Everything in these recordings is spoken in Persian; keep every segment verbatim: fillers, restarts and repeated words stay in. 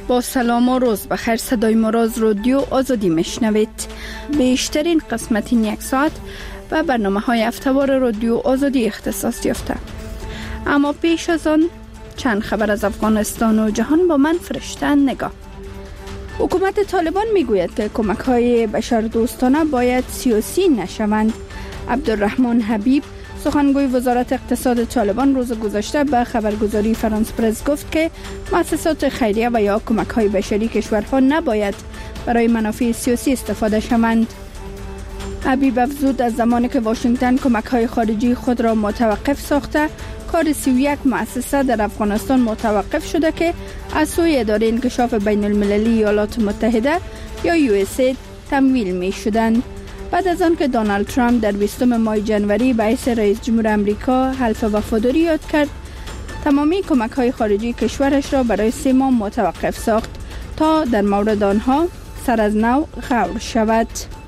با سلام و روز بخیر، صدای ما را از رادیو آزادی میشنوید. بیشترین قسمت این یک ساعت و برنامه های هفته‌وار رادیو آزادی اختصاص یافته. اما پیش از آن چند خبر از افغانستان و جهان با من فرشته نگاه. حکومت طالبان میگوید که کمک های بشردوستانه باید سیاسی نشوند. عبدالرحمن حبیب، سخنگوی وزارت اقتصاد طالبان، روز گذشته به خبرگزاری فرانس پرس گفت که مؤسسات خیریه و یا کمک های بشری کشورها نباید برای منافع سیاسی استفاده شوند. حبیب افزود از زمانی که واشنگتن کمک های خارجی خود را متوقف ساخته، کار سی و یک مؤسسه در افغانستان متوقف شده که از سوی اداره انکشاف بین المللی ایالات متحده یا یو اس اید تمویل می شدند. بعد از آن که دونالد ترامپ در بیستم ماه جنوری به حیث رئیس جمهور آمریکا حلف وفاداری یاد کرد، تمامی کمک های خارجی کشورش را برای سه ماه متوقف ساخت تا در مورد آنها سر از نو غور شود.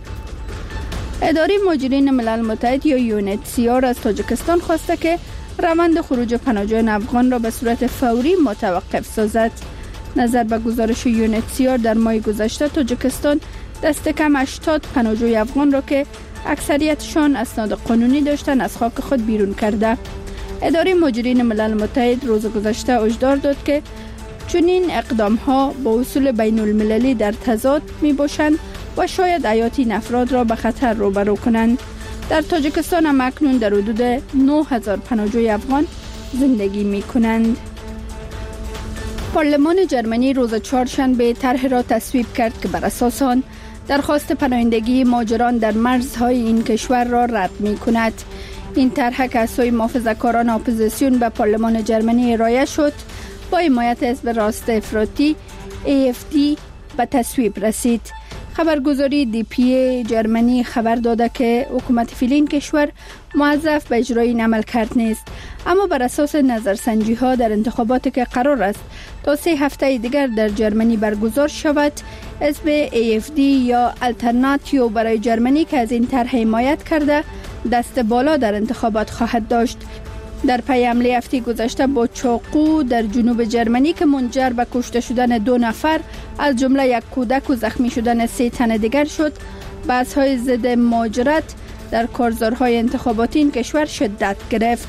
اداره مهاجرین ملل متحد یا یو ان اچ سی آر از تاجیکستان خواسته که روند خروج پناهجویان افغان را به صورت فوری متوقف سازد. نظر به گزارش یو ان اچ سی آر در ماه گذشته، تاجیکستان دست کم هشتاد پناهجوی افغان را که اکثریتشان اسناد قانونی داشتند از خاک خود بیرون کرده. اداره مهاجرین ملل متحد روز گذشته هشدار داد که چنین اقدام ها با اصول بین المللی در تضاد می باشند و شاید حیات این افراد را به خطر روبرو کنند. در تاجیکستان هم اکنون در حدود نه هزار پناهجوی افغان زندگی می کنند. پارلمان جرمنی روز چهارشنبه طرح را تصویب کرد که بر اساس آن درخواست پناهندگی مهاجران در مرزهای این کشور را رد می کند. این طرح که از سوی محافظه‌کاران اپوزیسیون به پارلمان جرمنی ارائه شد، با حمایت حزب راست افراطی ای اف دی به تصویب رسید. خبرگزاری دی پی ای جرمنی خبر داده که حکومت فعلی این کشور موظف به اجرای این عمل کرد نیست، اما بر اساس نظرسنجی ها در انتخاباتی که قرار است تا سه هفته دیگر در جرمنی برگزار شود، حزب ای اف دی یا آلترناتیو برای جرمنی که از این طرح حمایت کرده دست بالا در انتخابات خواهد داشت. در پی حمله هفته گذشته با چاقو در جنوب جرمنی که منجر به کشته شدن دو نفر از جمله یک کودک و زخمی شدن سه تن دیگر شد، بحث‌های ضد مهاجرت در کارزارهای انتخاباتی این کشور شدت گرفت.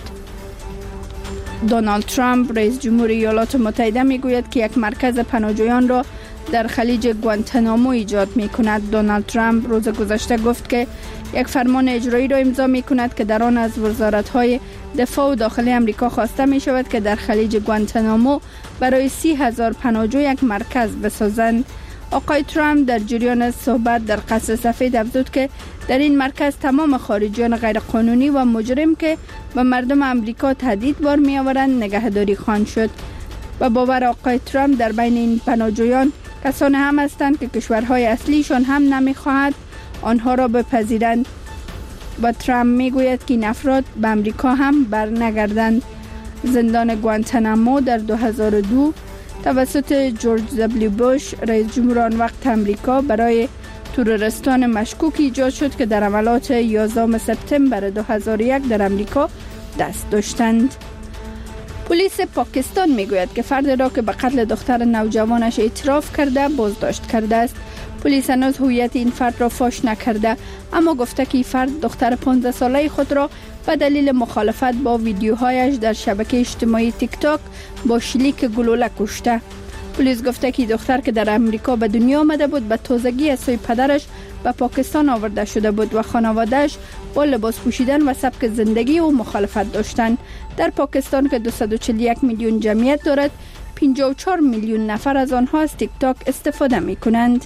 دونالد ترامپ رئیس جمهور ایالات متحده میگوید که یک مرکز پناهجویان را در خلیج گوانتانامو ایجاد می کند. دونالد ترامپ روز گذشته گفت که یک فرمان اجرایی را امضا می کند که در آن از وزارت‌های دفاع و داخلی امریکا خواسته می شود که در خلیج گوانتانامو برای سی هزار پناهجو یک مرکز بسازند. آقای ترامپ در جریان صحبت در قصر سفید افزود که در این مرکز تمام خارجیان غیرقانونی و مجرم که به مردم امریکا تهدید بار می آورند نگهداری خواهند شد. و باور آقای ترامپ در بین این پناهجویان کسانی هم هستند که کشورهای اصلیشان هم نمیخواهد آنها را بپذیرند و ترامپ میگوید که این افراد به امریکا هم برنگردند. زندان گوانتانامو در دو هزار و دو توسط جورج دبلیو بوش رئیس جمهور آن وقت امریکا برای تروریستان مشکوک ایجاد شد که در حملات یازدهم سپتامبر دو هزار و یک در امریکا دست داشتند. پلیس پاکستان میگوید که فرد را که به قتل دختر نوجوانش اعتراف کرده بازداشت کرده است. پلیس هنوز هویت این فرد را فاش نکرده، اما گفته که این فرد دختر پانزده ساله خود را به دلیل مخالفت با ویدیوهایش در شبکه اجتماعی تیک تاک با شلیک گلوله کشته. پلیس گفته که دختر که در امریکا به دنیا آمده بود به تازگی از سوی پدرش به پاکستان آورده شده بود و خانواده‌اش با لباس پوشیدن و سبک زندگی او مخالفت داشتند. در پاکستان که دویست و چهل و یک میلیون جمعیت دارد، پنجاه و چهار میلیون نفر از آنها از تیک تاک استفاده می کنند.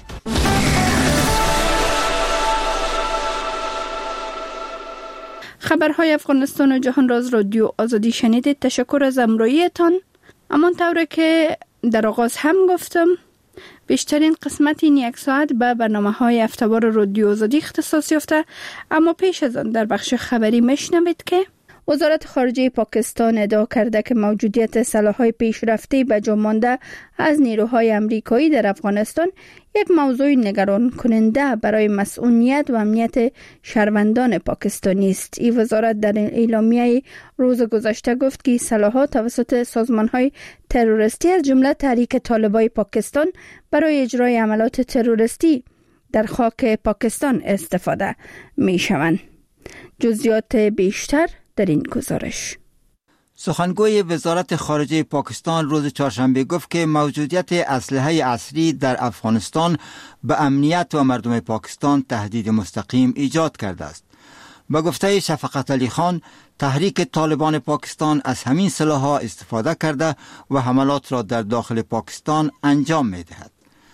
خبرهای افغانستان و جهان را از رادیو آزادی شنیدید. تشکر از همراهیتان. همانطور که در آغاز هم گفتم، بیشترین قسمت این یک ساعت به برنامه‌های هفته‌وار رادیو آزادی اختصاص یافته، اما پیش از آن در بخش خبری میشنوید که وزارت خارجه پاکستان ادعا کرده که موجودیت سلاح‌های پیشرفته به جا مانده از نیروهای امریکایی در افغانستان یک موضوع نگران کننده برای مسئولیت و امنیت شهروندان پاکستانی است. این وزارت در اعلامیه روز گذشته گفت که سلاح‌ها توسط سازمان‌های تروریستی از جمله تحریک طالبان پاکستان برای اجرای عملیات تروریستی در خاک پاکستان استفاده می‌شوند. جزئیات بیشتر در این گزارش. سخنگوی وزارت خارجه پاکستان روز چهارشنبه گفت که موجودیت اسلحه عصری در افغانستان به امنیت و مردم پاکستان تهدید مستقیم ایجاد کرده است. با گفته شفقت علی خان، تحریک طالبان پاکستان از همین سلاح‌ها استفاده کرده و حملات را در داخل پاکستان انجام می‌دهد.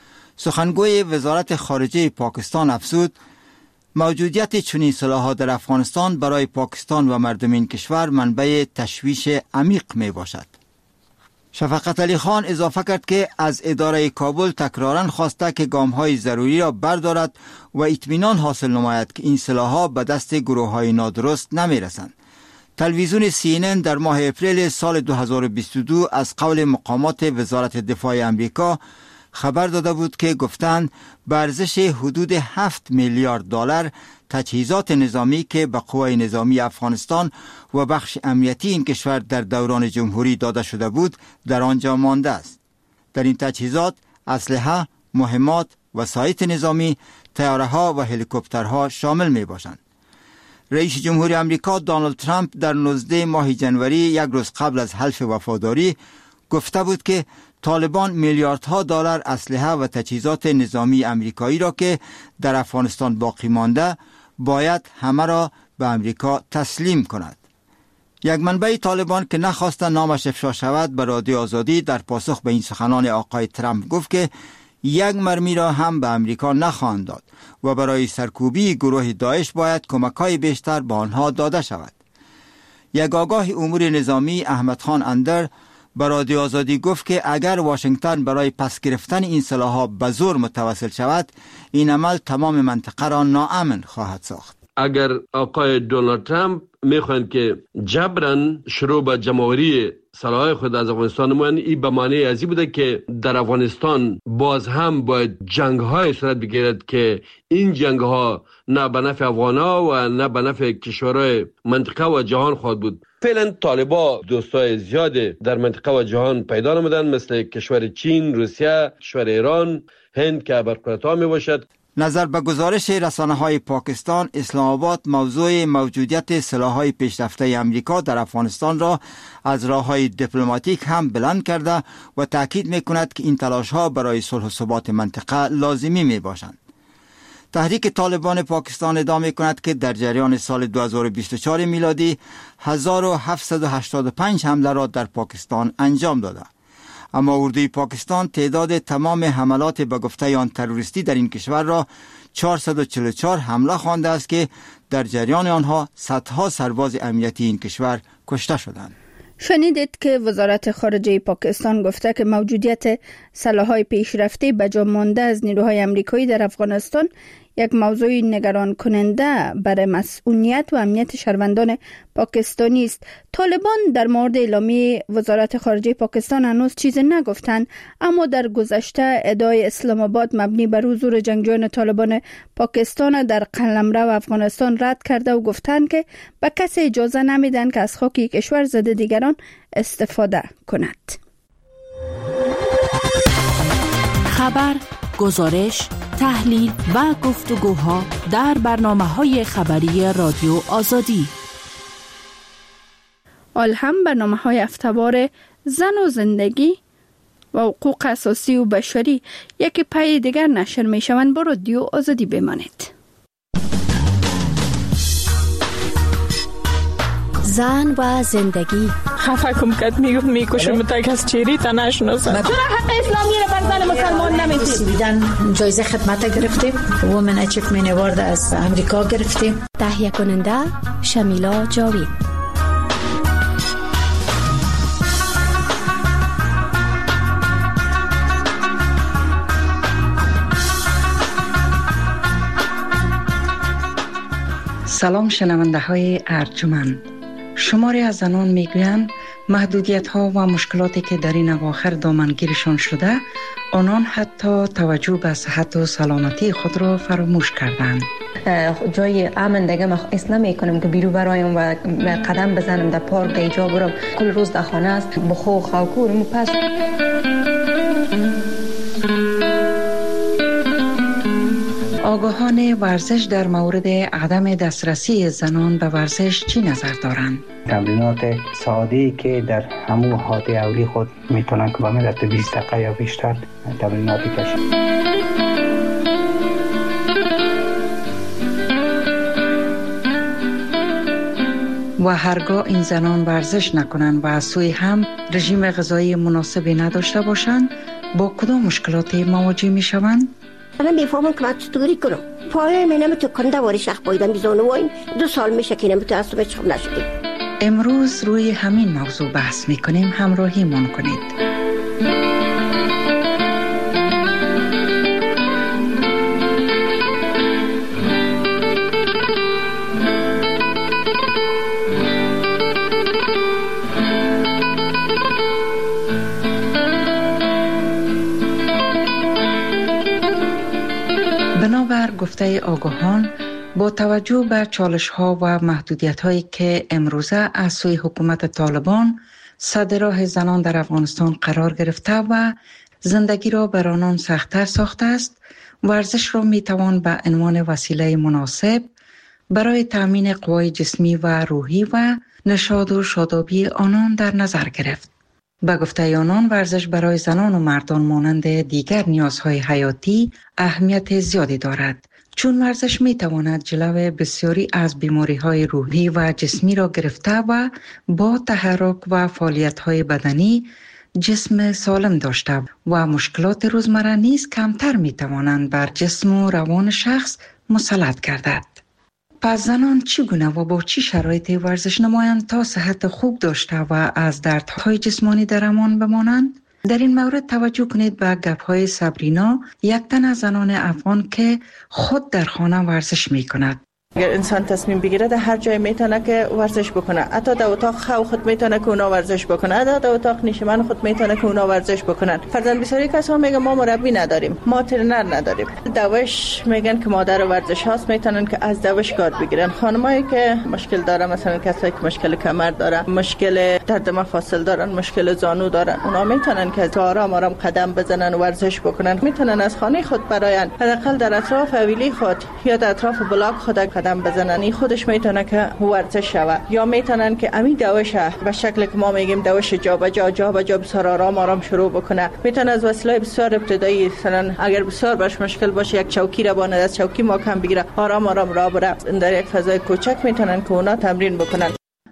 سخنگوی وزارت خارجه پاکستان افزود: موجودیت چنین سلاح‌ها در افغانستان برای پاکستان و مردم این کشور منبع تشویش عمیق می باشد. شفقت علی خان اضافه کرد که از اداره کابل تکراراً خواسته که گام‌های ضروری را بردارد و اطمینان حاصل نماید که این سلاح‌ها به دست گروه‌های نادرست نمی‌رسند. تلویزیون سی ان ان در ماه اپریل سال دو هزار و بیست و دو از قول مقامات وزارت دفاع امریکا خبر داده بود که گفتند به ارزش حدود هفت میلیارد دلار تجهیزات نظامی که به قوای نظامی افغانستان و بخش امنیتی این کشور در دوران جمهوری داده شده بود در آنجا مانده است. در این تجهیزات اسلحه، مهمات، وسایط نظامی، طیاره‌ها و هلیکوپترها شامل می باشند. رئیس جمهور آمریکا دونالد ترامپ در نوزدهم ماه جنوری، یک روز قبل از حلف وفاداری، گفته بود که طالبان میلیاردها دلار اسلحه و تجهیزات نظامی امریکایی را که در افغانستان باقی مانده باید همه را به امریکا تسلیم کند. یک منبع طالبان که نخواست نامش افشا شود به رادیو آزادی در پاسخ به این سخنان آقای ترامپ گفت که یک مرمی را هم به امریکا نخواهند داد و برای سرکوبی گروه داعش باید کمک‌های بیشتر به آنها داده شود. یک آگاه امور نظامی احمد خان اندر به رادیو آزادی گفت که اگر واشنگتن برای پس گرفتن این سلاح‌ها به زور متوسل شود، این عمل تمام منطقه را ناامن خواهد ساخت. اگر آقای دونالد ترامپ میخواهند که جبران شروع به جمع‌آوری سلاح خود از افغانستان نمایند، این به معنی ازی بوده که در افغانستان باز هم باید جنگ‌های صورت بگیرد که این جنگ‌ها نه به نفع افغان‌ها و نه به نفع کشورهای منطقه و جهان خواهد بود. فعلا طالبا دوستای زیاد در منطقه و جهان پیدا نمودند، مثل کشور چین، روسیه، کشور ایران، هند که برقرار می باشد. نظر به گزارش رسانه‌های پاکستان، اسلام آباد موضوع موجودیت سلاح‌های پیشرفته امریکا در افغانستان را از راه‌های دیپلماتیک هم بلند کرده و تاکید می‌کند که این تلاش‌ها برای صلح و ثبات منطقه لازمی می‌باشند. تحریک طالبان پاکستان ادعا می‌کند که در جریان سال دو هزار و بیست و چهار میلادی هزار و هفتصد و هشتاد و پنج حمله را در پاکستان انجام داده. اما اردوی پاکستان تعداد تمام حملات به گفته آن تروریستی در این کشور را چهارصد و چهل و چهار حمله خوانده است که در جریان آنها صدها سرباز امنیتی این کشور کشته شدند. شنیدید که وزارت خارجه پاکستان گفته که موجودیت سلاح‌های پیشرفته به جا مانده از نیروهای امریکایی در افغانستان یک موضوع نگران کننده برای مسئولیت و امنیت شهروندان پاکستانی است. طالبان در مورد اعلامیه وزارت خارجه پاکستان هنوز چیزی نگفتند، اما در گذشته ادعای اسلام آباد مبنی بر حضور جنگجویان طالبان پاکستان در قلمرو افغانستان رد کرده و گفتند که به کسی اجازه نمیدن که از خاک کشور ضد دیگران استفاده کند. خبر، گزارش، تحلیل و گفتگوها در برنامه‌های خبری رادیو آزادی. آل هم برنامه‌های هفته‌وار زن و زندگی و حقوق اساسی و بشری یکی پای دیگر نشر می‌شوند. با رادیو آزادی بمانید. زن و زندگی. خفه کم کت میگفت میکشم تا کس چیری تا نشناسم. چرا حق اسلامی را بر زن مسلمان نمیدید؟ دیدن جایزه خدمت گرفتیم، وومن اچیومنت اوارد از امریکا گرفتیم. تهیه کننده شمیلا جاوید. سلام شنونده های ارجمند. شماری از زنان میگویند محدودیت‌ها و مشکلاتی که در این اواخر دامنگیرشان شده، آنان حتی توجه به صحت و سلامتی خود را فراموش کردند. جای امن دیگه ما حس نمی‌کنم که بیرون برایم و قدم بزنم در پارک اینجا برم. کل روز در خانه است، بخو خاکورم پس. آگاهان ورزش در مورد عدم دسترسی زنان به ورزش چی نظر دارند؟ تمرینات ساده‌ای که در همون حالت اولی خود میتونن که با مدت بیست دقیقه یا بیشتر تمریناتی کشن. و هرگاه این زنان ورزش نکنند و از سوی هم رژیم غذایی مناسبی نداشته باشند، با کدام مشکلاتی مواجه میشوند؟ من میفهمم که من چطوری کنم. پایه من نمیتونه کنده واری شخ بایدم بیزانه و این دو سال میشه که نمیتونه از تو بچخم نشدیم. امروز روی همین موضوع بحث میکنیم، همراهی من کنید. بنابر گفته آگاهان، با توجه به چالش‌ها و محدودیت‌هایی که امروزه از سوی حکومت طالبان سد راه زنان در افغانستان قرار گرفته و زندگی را بر آنان سخت‌تر ساخته است، ورزش را می‌توان به عنوان وسیله مناسب برای تأمین قوای جسمی و روحی و نشاط و شادابی آنان در نظر گرفت. به گفته آنان، ورزش برای زنان و مردان مانند دیگر نیازهای حیاتی اهمیت زیادی دارد، چون ورزش می تواند جلو بسیاری از بیماری‌های روحی و جسمی را گرفته و با تحرک و فعالیت‌های بدنی جسم سالم داشته و مشکلات روزمره نیز کمتر می توانند بر جسم و روان شخص مسلط گردد. پس زنان چگونه و با چی شرایطی ورزش نمایند تا صحت خوب داشته و از دردهای جسمانی در امان بمانند؟ در این مورد توجه کنید به گپ‌های صبرینا، یک تن از زنان افغان که خود در خانه ورزش می‌کند. اگر انسان تصمیم بگیره در هر جای میتونه که ورزش بکنه، حتی در اتاق خو خود میتونه که اونا ورزش بکنه، حتی در اتاق نشیمن خود میتونه که اونا ورزش بکنن. فرضاً بسیاری کسا میگن ما مربی نداریم، ما ترنر نداریم. دوش میگن که مادر ورزش هاست، میتونن که از دوش کار بگیرن. خانمایی که مشکل داره، مثلا کسایی که مشکل کمر داره، مشکل درد مفاصل دارن، مشکل زانو دارن، اونا میتونن که آرام آرام قدم بزنن و ورزش بکنن. میتونن از خانه خود براین حداقل در اطراف حویلی خود یا در اطراف بلاک خود قدم بزنن. این خودش میتونه که ورزش شوه. یا میتونن که امی دوشه به شکل که ما میگیم دوش جا به جا جا به جا بسیار آرام آرام شروع بکنه. میتونه از وسیله بسیار ابتدایی، مثلا اگر بسیار باش مشکل باشه یک چوکی را باند از چوکی محکم بگیره، آرام آرام راه بره. در یک فضای کوچک میتونن که اونا تمرین بکنن.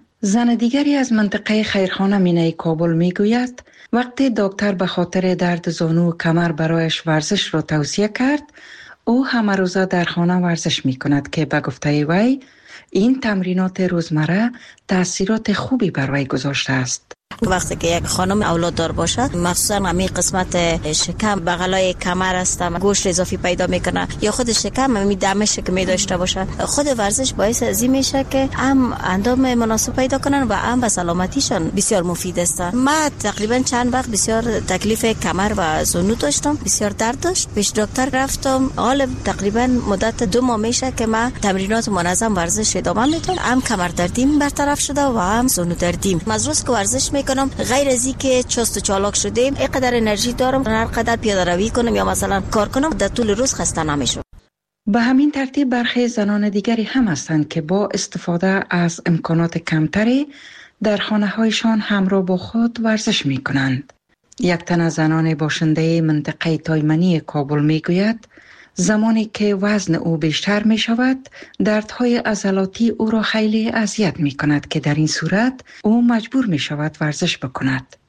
زن دیگری از منطقه خیرخانه مینای کابل میگوید وقتی دکتر به خاطر درد زانو و کمر برایش ورزش را توصیه کرد، او همه روزه در خانه ورزش می کند که به گفته وی این تمرینات روزمره تأثیرات خوبی بر وی گذاشته است. وقتی که یک خانم اولاد دار باشد، مخصوصا همین قسمت شکم بغلای کمر است، گوشت اضافی پیدا میکنه یا خود شکم همین دمش که می داشته باشد، خود ورزش باعث از این میشه که هم اندام مناسب پیدا کنن و هم به سلامتیشان بسیار مفید است. ما تقریبا چند وقت بسیار تکلیف کمر و زانو داشتم، بسیار درد داشت، پیش دکتر رفتم. حالا تقریبا مدت دو ماه میشه که ما تمرینات منظم ورزش ادامه میدم، هم کمر دردیم برطرف شده و هم زانو دردیم. مزروس که ورزش میکنم، غیر از این که چست و چالاک شدیم، اینقدر انرژی دارم هر قدر پیاده روی کنم یا مثلا کار کنم در طول روز خسته نمیشم. به همین ترتیب برخی زنان دیگری هم هستند که با استفاده از امکانات کمتری در خانه‌هایشان همراه با خود ورزش میکنند. یک تن از زنان باشنده منطقه تایمنی کابل میگوید زمانی که وزن او بیشتر می شود، دردهای عضلاتی او را خیلی اذیت می کند که در این صورت او مجبور می شود ورزش بکند.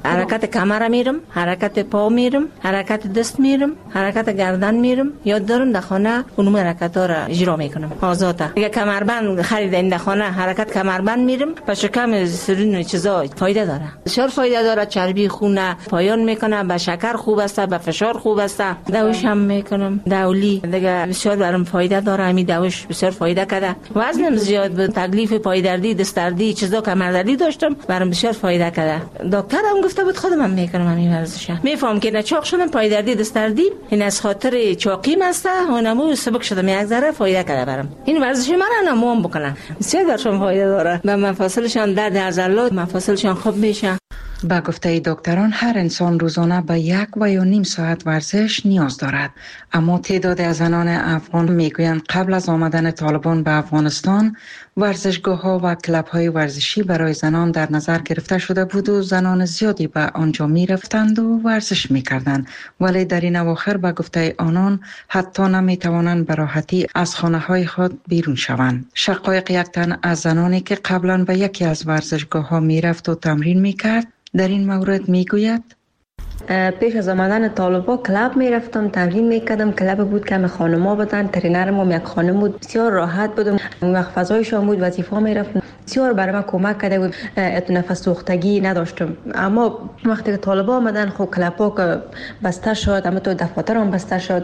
حرکت کمر میرم، حرکت پا میرم، حرکت دست میرم، حرکت گردن میرم. یاد دارم در خانه اونم حرکت ها را اجرا میکنم آزاده. اگه کمربند خریدین در خانه حرکت کمربند میرم، به شکم سرین چیزا فایده داره، بسیار فایده داره. چربی خون پایان میکنه، به شکر خوب است، به فشار خوب است. دوش هم میکنم، دولی دیگه بسیار برام فایده داره. همین دوش بسیار فایده کرده. وزنم زیاد بود، تکلیف پای دردی، دست دردی، چیزا کمر دردی داشتم، برام بسیار فایده کرده. دکتر هم گفته بود خودم هم میکنم همین ورزش. میفهم که نچاق شدم، پای دردی، دست دردی، این از خاطر چاقیم است. اونمو سبک شدم، یک ذره فایده کرده برام. این ورزش من نموام بکنم، بسیار برام فایده داره. به مفاصلشان درد عضلات، مفاصلشان خوب میشه. با گفته دکتران هر انسان روزانه به یک و یا نیم ساعت ورزش نیاز دارد، اما تعداد از زنان افغان میگویند قبل از آمدن طالبان به افغانستان ورزشگاه ها و کلب های ورزشی برای زنان در نظر گرفته شده بود و زنان زیادی به آنجا می رفتند و ورزش می کردند، ولی در این اواخر به گفته آنان حتی نمی توانند به راحتی از خانه های خود بیرون شوند. شقایق یک تن از زنانی که قبلا به یکی از ورزشگاه ها می رفت و تمرین می کرد در این مورد می گوید: پیش از آمدن طالبا کلاب می رفتم، تمرین می کردم. کلاب بود که همه خانما بودن، ترینرم هم یک خانم بود، بسیار راحت بودم. اون وقت فضایشان بود، وظیفه می رفتم، بسیار برای من کمک کرده بود. نفس سوختگی نداشتم. اما وقتی که طالبا آمدن خب کلابا که بسته شد، اما تو دفاتر هم بسته شد،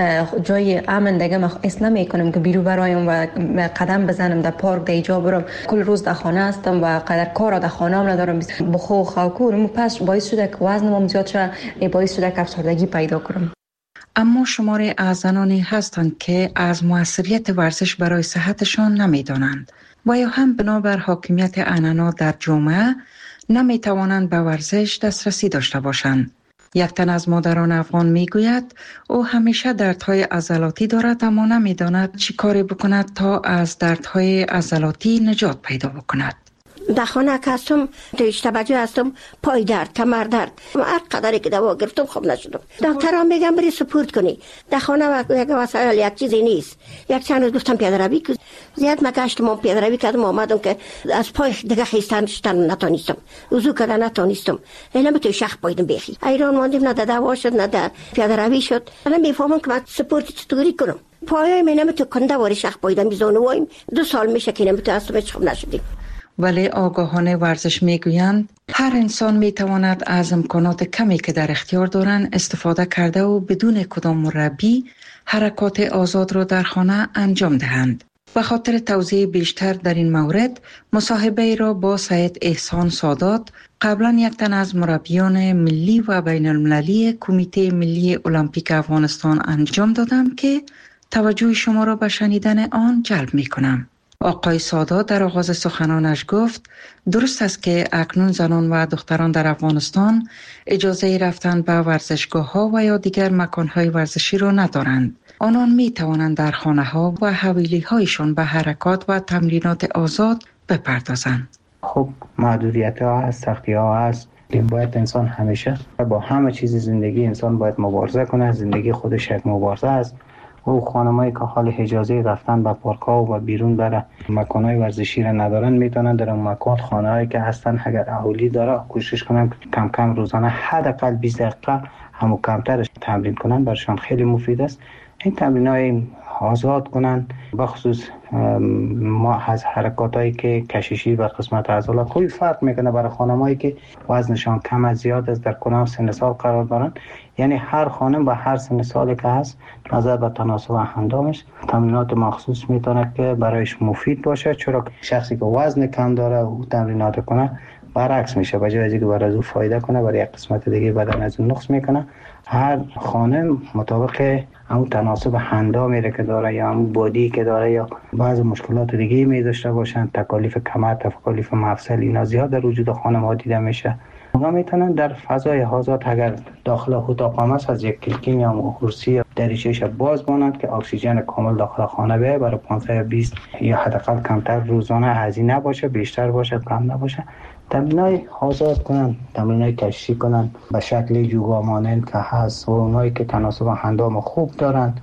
جای امن دیگه من حس نمی کنم که بیرون برایم و قدم بزنم در پارک در اینجا برم. کل روز در خانه هستم و قدر کار در خانه هم ندارم. بخو خوکور پس باعث شده که وزنم زیاد شد، باعث شده که افسردگی پیدا کنم. اما شماری از زنانی هستند که از موثریت ورزش برای صحتشان نمیدانند و یا هم بنابر حاکمیت عنعنات در جامعه نمی توانند به ورزش دسترسی داشته باشند. یک تن از مادران افغان می گوید او همیشه دردهای عضلاتی دارد اما نمی داند چی کاری بکند تا از دردهای عضلاتی نجات پیدا بکند. در خانه که هستم تویش توجه هستم، پای درد، کمر درد، هر قدری که دوا گرفتم خوب نشدم. دکتر هم میگم بری سپورت کنی. در خانه یک وسایل یک چیزی نیست. یک چند روز گفتم پیاده روی که زیاد مگشتم و پیاده روی کردم، آمدم که از پای دیگه خیستن شدن نتونستم، وضو کردن نتونستم. اینا به تو شخ پایدم بخی ایران ماندیم، نه دوا شد نه در پیاده روی شد. الان میفهمم که من سپورت چطوری کنم. پای من نمیتو کنده واری شخ پایدم بیزانو وایم. دو سال میشه که نمیتو هستم خوب نشدیم. ولی آگاهان ورزش میگویند هر انسان میتواند از امکانات کمی که در اختیار دارند استفاده کرده و بدون کدام مربی حرکات آزاد را در خانه انجام دهند. به خاطر توضیح بیشتر در این مورد مصاحبه را با سید احسان سادات، قبلا یک تن از مربیان ملی و بین المللی کمیته ملی المپیک افغانستان انجام دادم که توجه شما را به شنیدن آن جلب میکنم. آقای سادات در آغاز سخنانش گفت درست است که اکنون زنان و دختران در افغانستان اجازه رفتن به ورزشگاه ها و یا دیگر مکان های ورزشی را ندارند. آنان می توانند در خانه ها و حویلی هایشان به حرکات و تمرینات آزاد بپردازند. خب محدودیت ها هست، سختی ها هست. باید انسان همیشه با همه چیز زندگی انسان باید مبارزه کنه. زندگی خودش یک مبارزه است. و خانمایی که حال اجازه رفتن به پارک ها و بیرون بره مکان‌های ورزشی را ندارن، میتونن در اون مکان خانه‌هایی که هستن اگر اهالی داره کوشش کنن کم کم روزانه حداقل بیست دقیقه همو کمترش تمرین کنن، برشان خیلی مفید است. این تمرین‌های آزاد کنن، بخصوص ما از حرکاتایی که کششی و قسمت عضلات خیلی فرق میکنه برای خانمایی که وزنشان کم از زیاد است، در کدام سن سال قرار دارن. یعنی هر خانم با هر سن سالی که هست نظر به تناسب اندامش تمرینات مخصوص میتونه که برایش مفید باشه، چرا شخصی که وزن کم داره او تمرینات کنه برعکس میشه، به جای از اینکه برای او فایده کنه برای یک قسمت دیگه بدن از اون نقص میکنه. هر خانم مطابق همون تناسب اندامی که داره یا همون بادی که داره یا بعض مشکلات دیگه می داشته باشن، تکالیف کمر، تکالیف مفصل، اینا زیاد در وجود خانم‌ها دیده میشه. اونا میتونن در فضای آزاد اگر داخل اتاق هم است از یک کلکین یا کرسی دریچه‌اش باز مانند که اکسیژن کامل داخل خانه بیاید برای پانزده بیست یا حداقل کمتر روزانه هزینه باشه، بیشتر باشه کم نباشه. تمرینای آزاد کنن، تمرینای کشی کنن به شکل یوگا مانند که هست و اونایی که تناسب اندام خوب دارن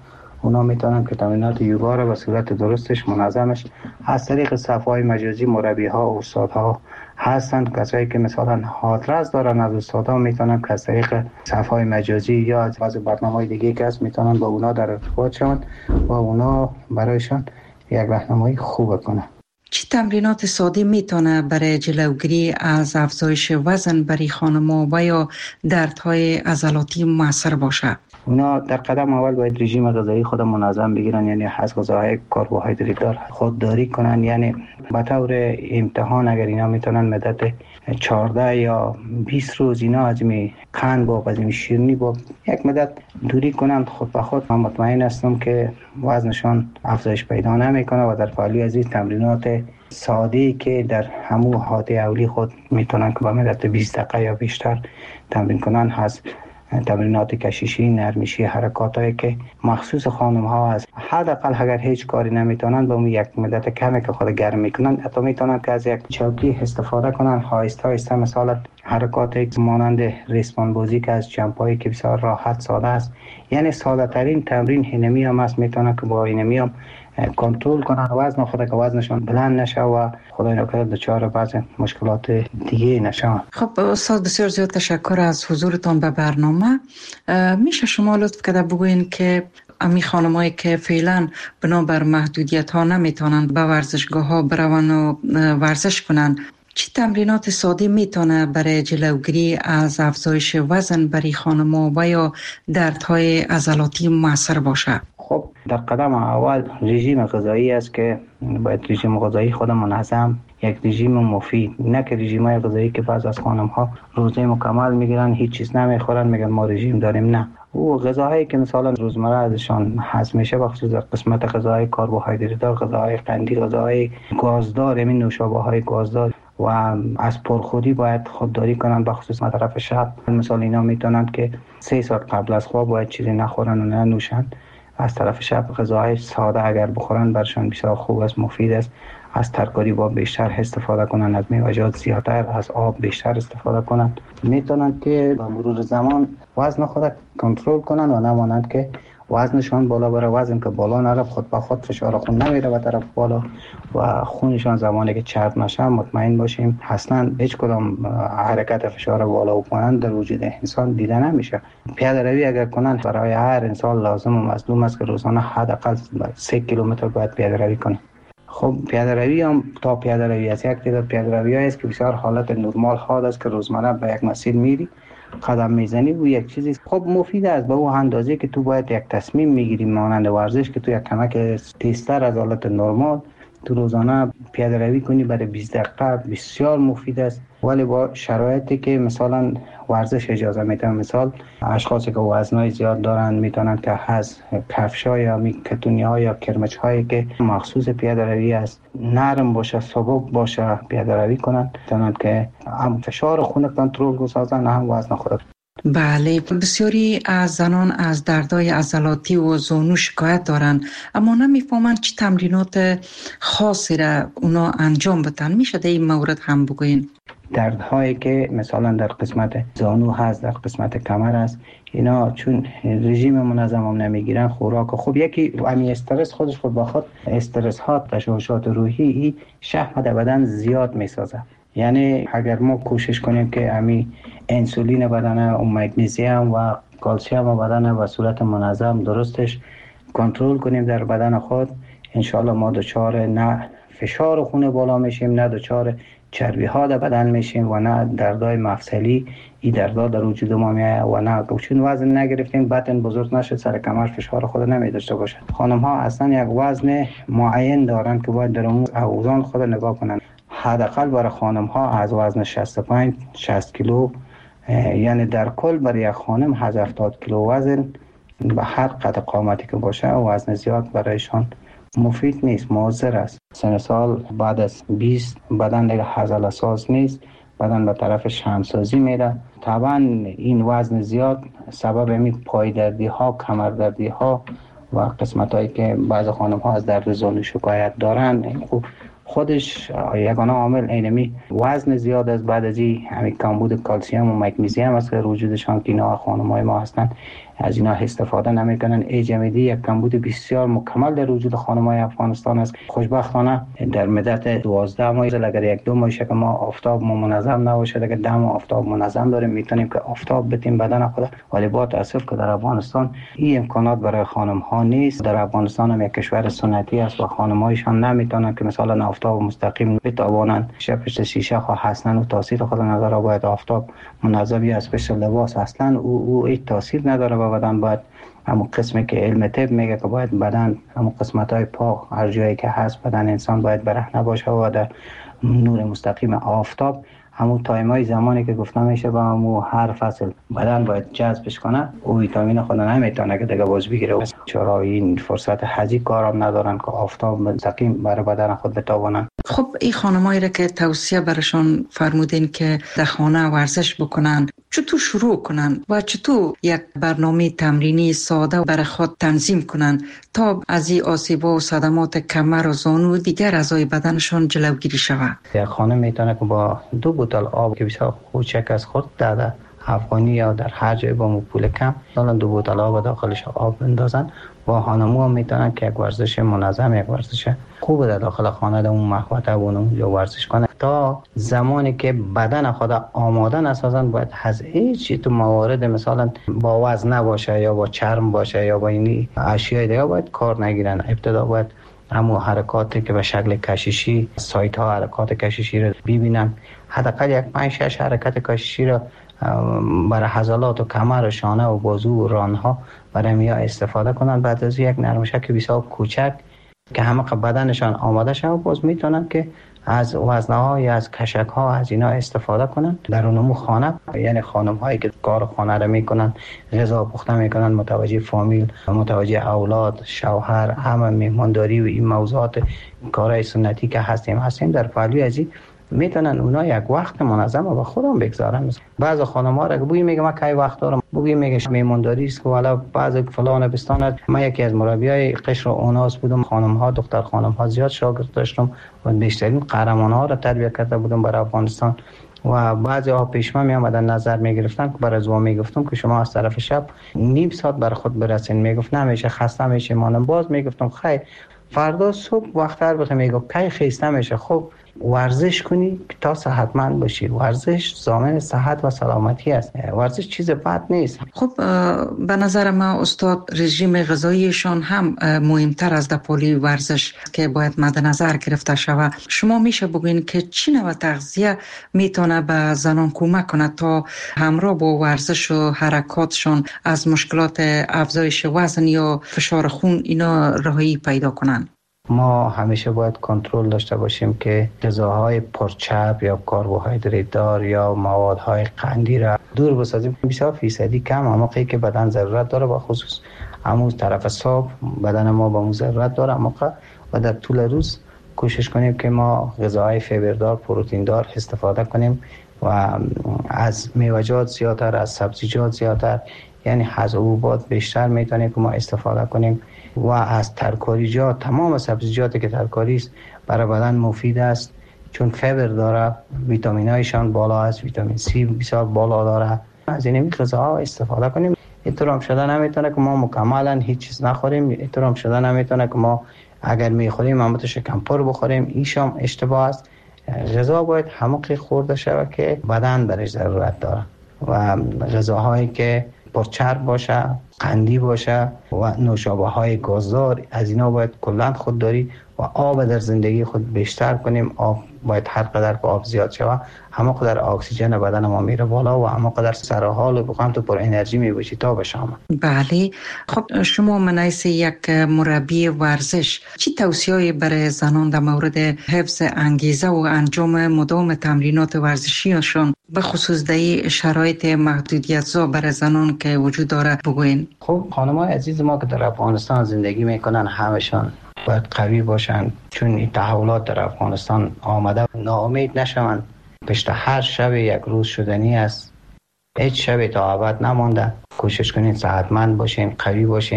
اونا میتونن که تمرینات یوگا را به صورت درستش منظمش از طریق صفحه‌های مجازی مربی ها و استادها هستند. کسایی که مثلا حادرس دارن از استادها میتونن که از طریق صفحه‌های مجازی یا از بعض برنامه‌های دیگه که هست میتونن با اونا در ارتباط شون و اونا برایشان یک راهنمایی خوب کنن. چه تمرینات ساده میتونه برای جلوگیری از افزایش وزن برای خانم‌ها و یا دردهای عضلاتی موثر باشه؟ اونا در قدم اول باید رژیم غذایی خود منظم بگیرن، یعنی از غذاهای کربوهیدرات دار خودداری کنن. یعنی به طور امتحان اگر اینا میتونن مدت چهارده یا بیست روز اینا از می قند با از می شیرینی با یک مدت دوری کنن، خود به خود من مطمئن هستم که وزنشان افزایش پیدا نمیکنه و در پالی از این تمرینات ساده‌ای که در همون حالت اولی خود میتونن که با مدت بیست دقیقه یا بیشتر تمرین کنن هست. تمرینات کششی، نرمشی، حرکاتایی که مخصوص خانم ها هست. حداقل اگر هیچ کاری نمیتونن با یک مدت کمی که خود گرم میکنن، حتی میتونن که از یک چوکی استفاده کنن، آهسته آهسته مثلا حرکاتی مانند ریسمان بازی که از جمپایی که بسیار راحت ساده است. یعنی ساده ترین تمرین اینمی هم است، میتونن که با اینمی هم کنترل کنن وزن خود که وزنشان بلند نشه و خدای نکرده دچار بعض مشکلات دیگه نشه. خب استاد بسیار زیاد تشکر از حضورتان به برنامه. میشه شما لطف کرده بگوین که امی خانمایی که فعلا بنابر محدودیت ها نمیتونن به ورزشگاه ها برون و ورزش کنن، چه تمرینات ساده میتونه برای جلوگیری از افزایش وزن برای خانم‌ها و یا دردهای عضلاتی موثر باشه؟ خب در قدم اول رژیم غذایی است که باید رژیم غذایی خود منظم، یک رژیم مفید، نه که رژیم‌های غذایی که بعض از خانم‌ها روزه مکمل میگیرن هیچ چیز نمیخورن میگن ما رژیم داریم. نه، او غذاهایی که مثلا روزمره ازشان هضم میشه بخصوص در قسمت غذاهای کربوهیدرات دار، غذاهای قندی، غذاهای گازدار، همین نوشابه‌های گازدار و از پرخوری باید خودداری کنن بخصوص طرف شب. مثلا اینا میتونن که سه ساعت قبل از خواب باید چیزی نخورن و نه نوشن. از طرف شب غذاهای ساده اگر بخورن برشان بسیار خوب است، مفید است. از ترکاری با بیشتر استفاده کنن، از میوه‌جات زیادتر، از آب بیشتر استفاده کنن. میتونن که با مرور زمان وزن خود کنترل کنن و نمانند که وزنشان بالا بره. وزن که بالا نره خود به خود فشار خون نمیره به طرف بالا و خونشان زمانی که چرب نشه مطمئن باشیم اصلا هیچ کدام حرکت فشار بالا و پایین در وجود انسان دیده نمیشه. پیاده روی اگر کنن برای هر انسان لازم و مطلوب است که روزانه حداقل سه کیلومتر باید پیاده روی کنه. خب پیاده روی هم تا پیاده روی است یک تعداد پیاده روی است که بسیار حالت نرمال ها است که روزانه به یک مسیر میری قدم میزنی و یک چیزی خب مفید است به اون اندازه که تو باید یک تصمیم میگیری مانند ورزش که تو یک کمک تیزتر از حالت نرمال تو روزانه پیاده روی کنی برای بیست دقیقه بسیار مفید است، ولی با شرایطی که مثلا ورزش اجازه میده. مثال اشخاصی که وزنای زیاد دارن میتونن که از کفش‌های یا کتونی‌ها یا کرمچ‌هایی که مخصوص پیاده روی است نرم باشه، سبک باشه پیاده روی کنن، میتونن که هم فشار خون کنترل بسازن هم وزن خود. بله، بسیاری از زنان از دردهای عضلاتی و زانو شکایت دارن اما نمیفهمن چه تمرینات خاصی را اونا انجام بدن. میشه در این مورد هم بگوین؟ دردهایی که مثلا در قسمت زانو هست، در قسمت کمر هست، اینا چون رژیم منظم هم نمیگیرن، خوراک خوب، یکی امی استرس خودش خود با خود استرس ها، تشوشات روحی ای شحم در بدن زیاد میسازه. یعنی اگر ما کوشش کنیم که امی انسولین بدن و مگنیزیم و کلسیم بدن به صورت منظم درستش کنترل کنیم در بدن خود، انشالله ما دچار نه فشار خون بالا میشیم، نه دچار چربی ها در بدن میشیم و نه دردای مفصلی ای دردا در وجود ما میاد و نه چون وزن نگرفتیم بطن بزرگ نشه سر کمر فشار خود نمی داشته باشه. خانم ها اصلا یک وزن معین دارن که باید در اون اوزان خود نگاه کنن. حداقل برای خانم ها از وزن شصت و پنج شصت کیلو، یعنی در کل برای یک خانم از هفتاد کیلو وزن به هر قد قامتی که باشه وزن زیاد برایشان مفید نیست، مضر است. سن سال بعد از بیست بدن دیگه هزل اساس نیست، بدن به طرف شمسازی میره. طبعا این وزن زیاد سبب همین پای دردی ها، کمر دردی ها و قسمت هایی که بعض خانم ها از درد زانو شکایت دارن، خودش یگانه عامل اینمی وزن زیاد است، بعد از این همین کمبود کلسیم و مگنیزیم است که وجودشان که اینا خانم‌های ما هستند از اینا استفاده نمیکنن. ای جمیدی یک کمبود بسیار مکمل در وجود خانم‌های افغانستان است. خوشبختانه در مدت دوازده ماه اگر یک دو ماه که ما آفتاب ما منظم نباشه، اگر ده ماه آفتاب منظم داریم میتونیم که آفتاب بتیم بدن خود، ولی با تاسف که در افغانستان این امکانات برای خانم‌ها نیست. در افغانستان هم یک کشور سنتی است و خانم‌هایشان نمیتونن که مثلا آفتاب مستقیم بتابانند شب پشت شیشه خو هستن و تاثیر خود نداره. باید آفتاب منظمی از پشت لباس اصلا او او این تاثیر نداره و بدن باید همون قسمی که علم طب میگه که باید بدن همون قسمت‌های پا هر جایی که هست بدن انسان باید برهنه باشه و در نور مستقیم آفتاب همون تایمای زمانی که گفتم میشه با همون هر فصل بدن باید جذبش کنه او ویتامین خود نمیتونه که دیگه باز بگیره. چرا این فرصت حجی کارم ندارن که آفتاب مستقیم برای بدن خود بتابونن. خب این خانمایی را که توصیه برشان فرمودین که در خانه ورزش بکنن، چطور شروع کنن و چطور یک برنامه تمرینی ساده برای خود تنظیم کنن تا از این آسیب‌ها و صدمات کمر و زانو و دیگر اعضای بدنشان جلوگیری شود؟ یک خانم میتونه که با دو بوتل آب که بسیار کوچک از خود داده افغانی یا در هر جای با پول کم مثلا دو بوتل آب داخلش آب بندازن و خانم‌ها میتونن که یک ورزش منظم، یک ورزش خوب در داخل خانه در اون محوطه و اونجا ورزش کنه تا زمانی که بدن خود آماده نسازن. باید از هیچ تو موارد مثلا با وزن نباشه یا با چرم باشه یا با این اشیاء دیگه باید کار نگیرن. ابتدا باید همون حرکاتی که به شکل کشیشی سایت ها حرکات کشیشی رو ببینن، حداقل یک پنج شش حرکت کشیشی رو برای عضلات و کمر و شانه و بازو و رانها برای میا استفاده کنن. بعد از یک نرمشک بسیار کوچک که همه بدنشان آماده شد باز میتونن که از وزنه‌ها یا از کشک‌ها از اینا استفاده کنن در اونمو خانه. یعنی خانم هایی که کار خانه رو میکنن، غذا پخته میکنن، متوجه فامیل، متوجه اولاد، شوهر، همه میهمانداری و این موضوعات کارهای سنتی که هستیم هستیم در پهلوی ازی میتونن اونا یک وقت منظم و خودم بگذارن. بعض خانم‌ها را که بوی میگه ما کی وقت دارم، بوی میگه میمونداری است که والا بعض فلان بستان. ما یکی از مربیای قشر اوناس بودم، خانم‌ها دختر خانم‌ها زیاد شاگرد داشتم و بیشترین قهرمان‌ها را تربیت کرده بودم برای افغانستان و بعضی ها پیشما می آمدن نظر می گرفتن که برای زوا می گفتم که شما از طرف شب نیم ساعت برای خود برسین. می گفت نمیشه، خسته میشه مانم. باز می گفتم خیر فردا صبح وقت‌تر بخوام. می گفت کی خسته میشه. خب ورزش کنی تا صحتمند باشی. ورزش ضامن صحت و سلامتی است. ورزش چیز بد نیست. خب به نظر ما استاد رژیم غذاییشان هم مهمتر از دپالی ورزش که باید مد نظر گرفته شود. شما میشه بگوین که چی نوع تغذیه میتونه به زنان کمک کنه تا همراه با ورزش و حرکاتشان از مشکلات افزایش وزن یا فشار خون اینا رهایی پیدا کنن؟ ما همیشه باید کنترل داشته باشیم که غذاهای پرچرب یا کربوهیدرات دار یا موادهای قندی را دور بسازیم. بسیار فیصدی کم موقعی که بدن ضرورت داره، با خصوص همون طرف صبح بدن ما با اون ضرورت داره موقع و در طول روز کوشش کنیم که ما غذاهای فیبردار، پروتئین دار استفاده کنیم و از میوه‌جات زیادتر، از سبزیجات زیادتر، یعنی از حبوبات بیشتر میتونیم که ما استفاده کنیم و از ترکاریجات، تمام سبزیجاتی که ترکاری است برای بدن مفید است چون فیبر داره، ویتامینایشان بالا است، ویتامین سی بسیار بالا داره. از این غذاها استفاده کنیم. اینطور هم شده نمیتونه که ما مکملا هیچ چیز نخوریم. اینطور هم شده نمیتونه که ما اگر میخوریم البته شکم پر بخوریم. اینشام اشتباه است. غذا باید همونقدر خورده شود که بدن برش ضرورت داره و غذاهایی که پرچرب باشه، قندی باشه و نوشابه های گازدار از اینا باید کلا خودداری و آب در زندگی خود بیشتر کنیم. آب باید هر قدر که آب زیاد شود همه قدر اکسیژن بدن ما میره بالا و همه قدر سر حال و بخوام تو پر انرژی میباشی تا بشام. بله. خب شما منایس یک مربی ورزش چی توصیه‌ای برای زنان در مورد حفظ انگیزه و انجام مدام تمرینات ورزشیشان به خصوص در شرایط محدودیت زا برای زنان که وجود داره بگوین؟ خب خانم‌های عزیز ما که در افغانستان زندگی میکنن همشان باید قوی باشن چون این تحولات در افغانستان آمده. ناامید نشوند. پشت هر شب یک روز شدنی است. هیچ شب تا ابد نمانده. کوشش کنین صحتمند باشین، قوی باشین.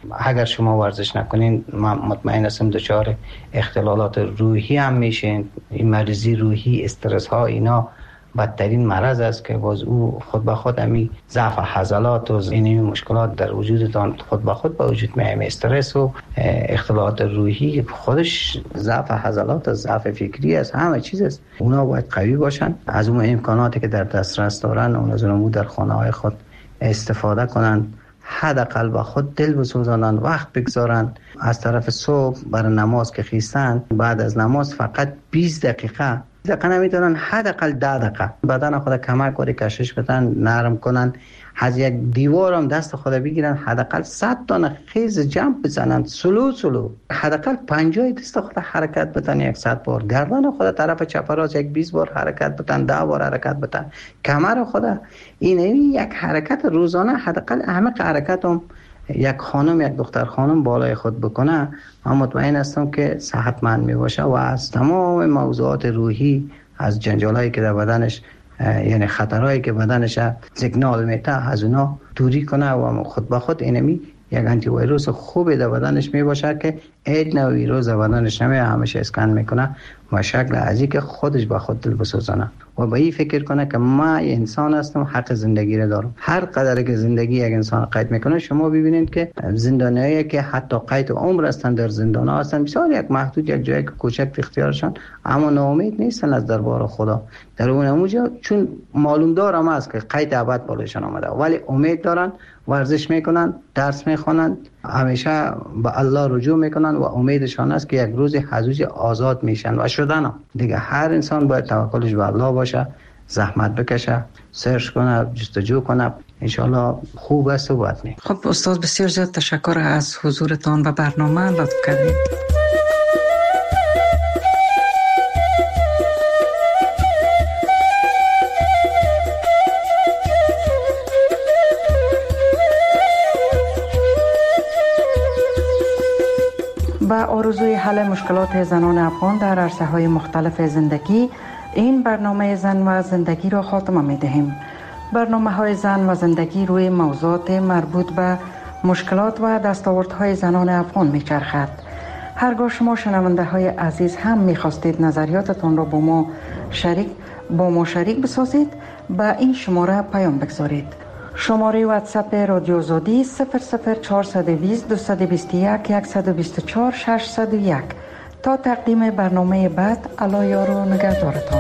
اگر شما ورزش نکنین مطمئن هستم دچار اختلالات روحی هم میشین. این مریضی روحی، استرس ها، اینا بدترین مرض است که باز او خود به خود امی ضعف عضلات و این مشکلات در وجودتان خود به خود به وجود میاد. استرس و اختلالات روحی خودش ضعف عضلات، ضعف فکری است، همه چیز است. اونا باید قوی باشن. از اون امکاناتی که در دسترس دارن اون از اون در خانه های خود استفاده کنن. حداقل با خود دل بسوزانن، وقت بگذارن. از طرف صبح برای نماز که خیستن، بعد از نماز فقط بیست دقیقه دقیقه نمیتونن، حداقل ده دقیقه بدن خود کمک کنه، کشش بدن، نرم کنن. از یک دیوار هم دست خود بگیرن، حداقل صد تا خیز جمپ بزنن، سلو سلو، حداقل پنجاه دست خود حرکت بدن یک صد بار. گردن خود طرف چپ راست یک بیست بار حرکت بدن، ده بار حرکت بدن. کمر خود این یک حرکت روزانه، حداقل اهمق حرکت هم یک خانم یک دختر خانم بالای خود بکنه، من مطمئن هستم که صحتمند می باشه و از تمام موضوعات روحی، از جنجالایی که در بدنش یعنی خطرهایی که بدنش سیگنال میده از اونا دوری کنه و خود به خود اینمی یک آنتی ویروس خوبی در بدنش می باشه که هیچ نوع ویروس در بدنش نمی، همیشه اسکن میکنه و شکل ازی که خودش به خود دل بسوزانه و به این فکر کنه که ما انسان هستم، حق زندگی را دارم. هر قدر که زندگی یک انسان قید میکنه، شما ببینید که زندانیایی که حتی قید عمر هستن در زندان ها هستن، بسیار یک محدود یک جای کوچک اختیارشان، اما ناامید نیستن از دربار خدا. در اون موجه چون معلوم دارم است که قید ابد بالایشان آمده، ولی امید دارن، ورزش میکنن، درس میخونن، همیشه به الله رجوع میکنن و امیدشان است که یک روز حجوج آزاد میشن و شدن. دیگه هر انسان باید توکلش به الله باشه، زحمت بکشه، سرچ کنه، جستجو کنه، انشالله خوب است و بد نیست. خب استاد، بسیار زیاد تشکر از حضورتان و برنامه لطف کردید. با آرزوی حل مشکلات زنان افغان در عرصه‌های مختلف زندگی، این برنامه زن و زندگی را خاتمه می‌دهیم. برنامه‌های زن و زندگی روی موضوعات مربوط به مشکلات و دستاوردهای زنان افغان می‌چرخد. هرگاه شما شنونده‌های عزیز هم می‌خواستید نظریاتتان را با ما شریک با ما شریک بسازید، با این شماره پیام بگذارید. شماره واتساپ رادیو آزادی صفر صفر چهارصد و بیست دویست و بیست و یک صد و بیست و چهار ششصد و یک. تا تقدیم برنامه بعد، الله یار و نگهدارتان.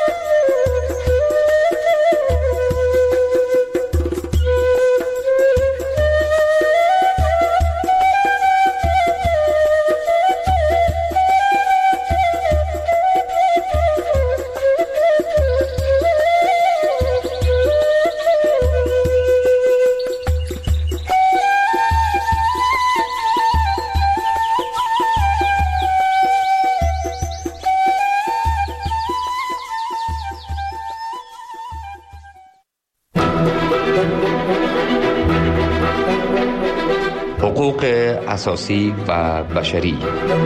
حقوق اساسی و بشری.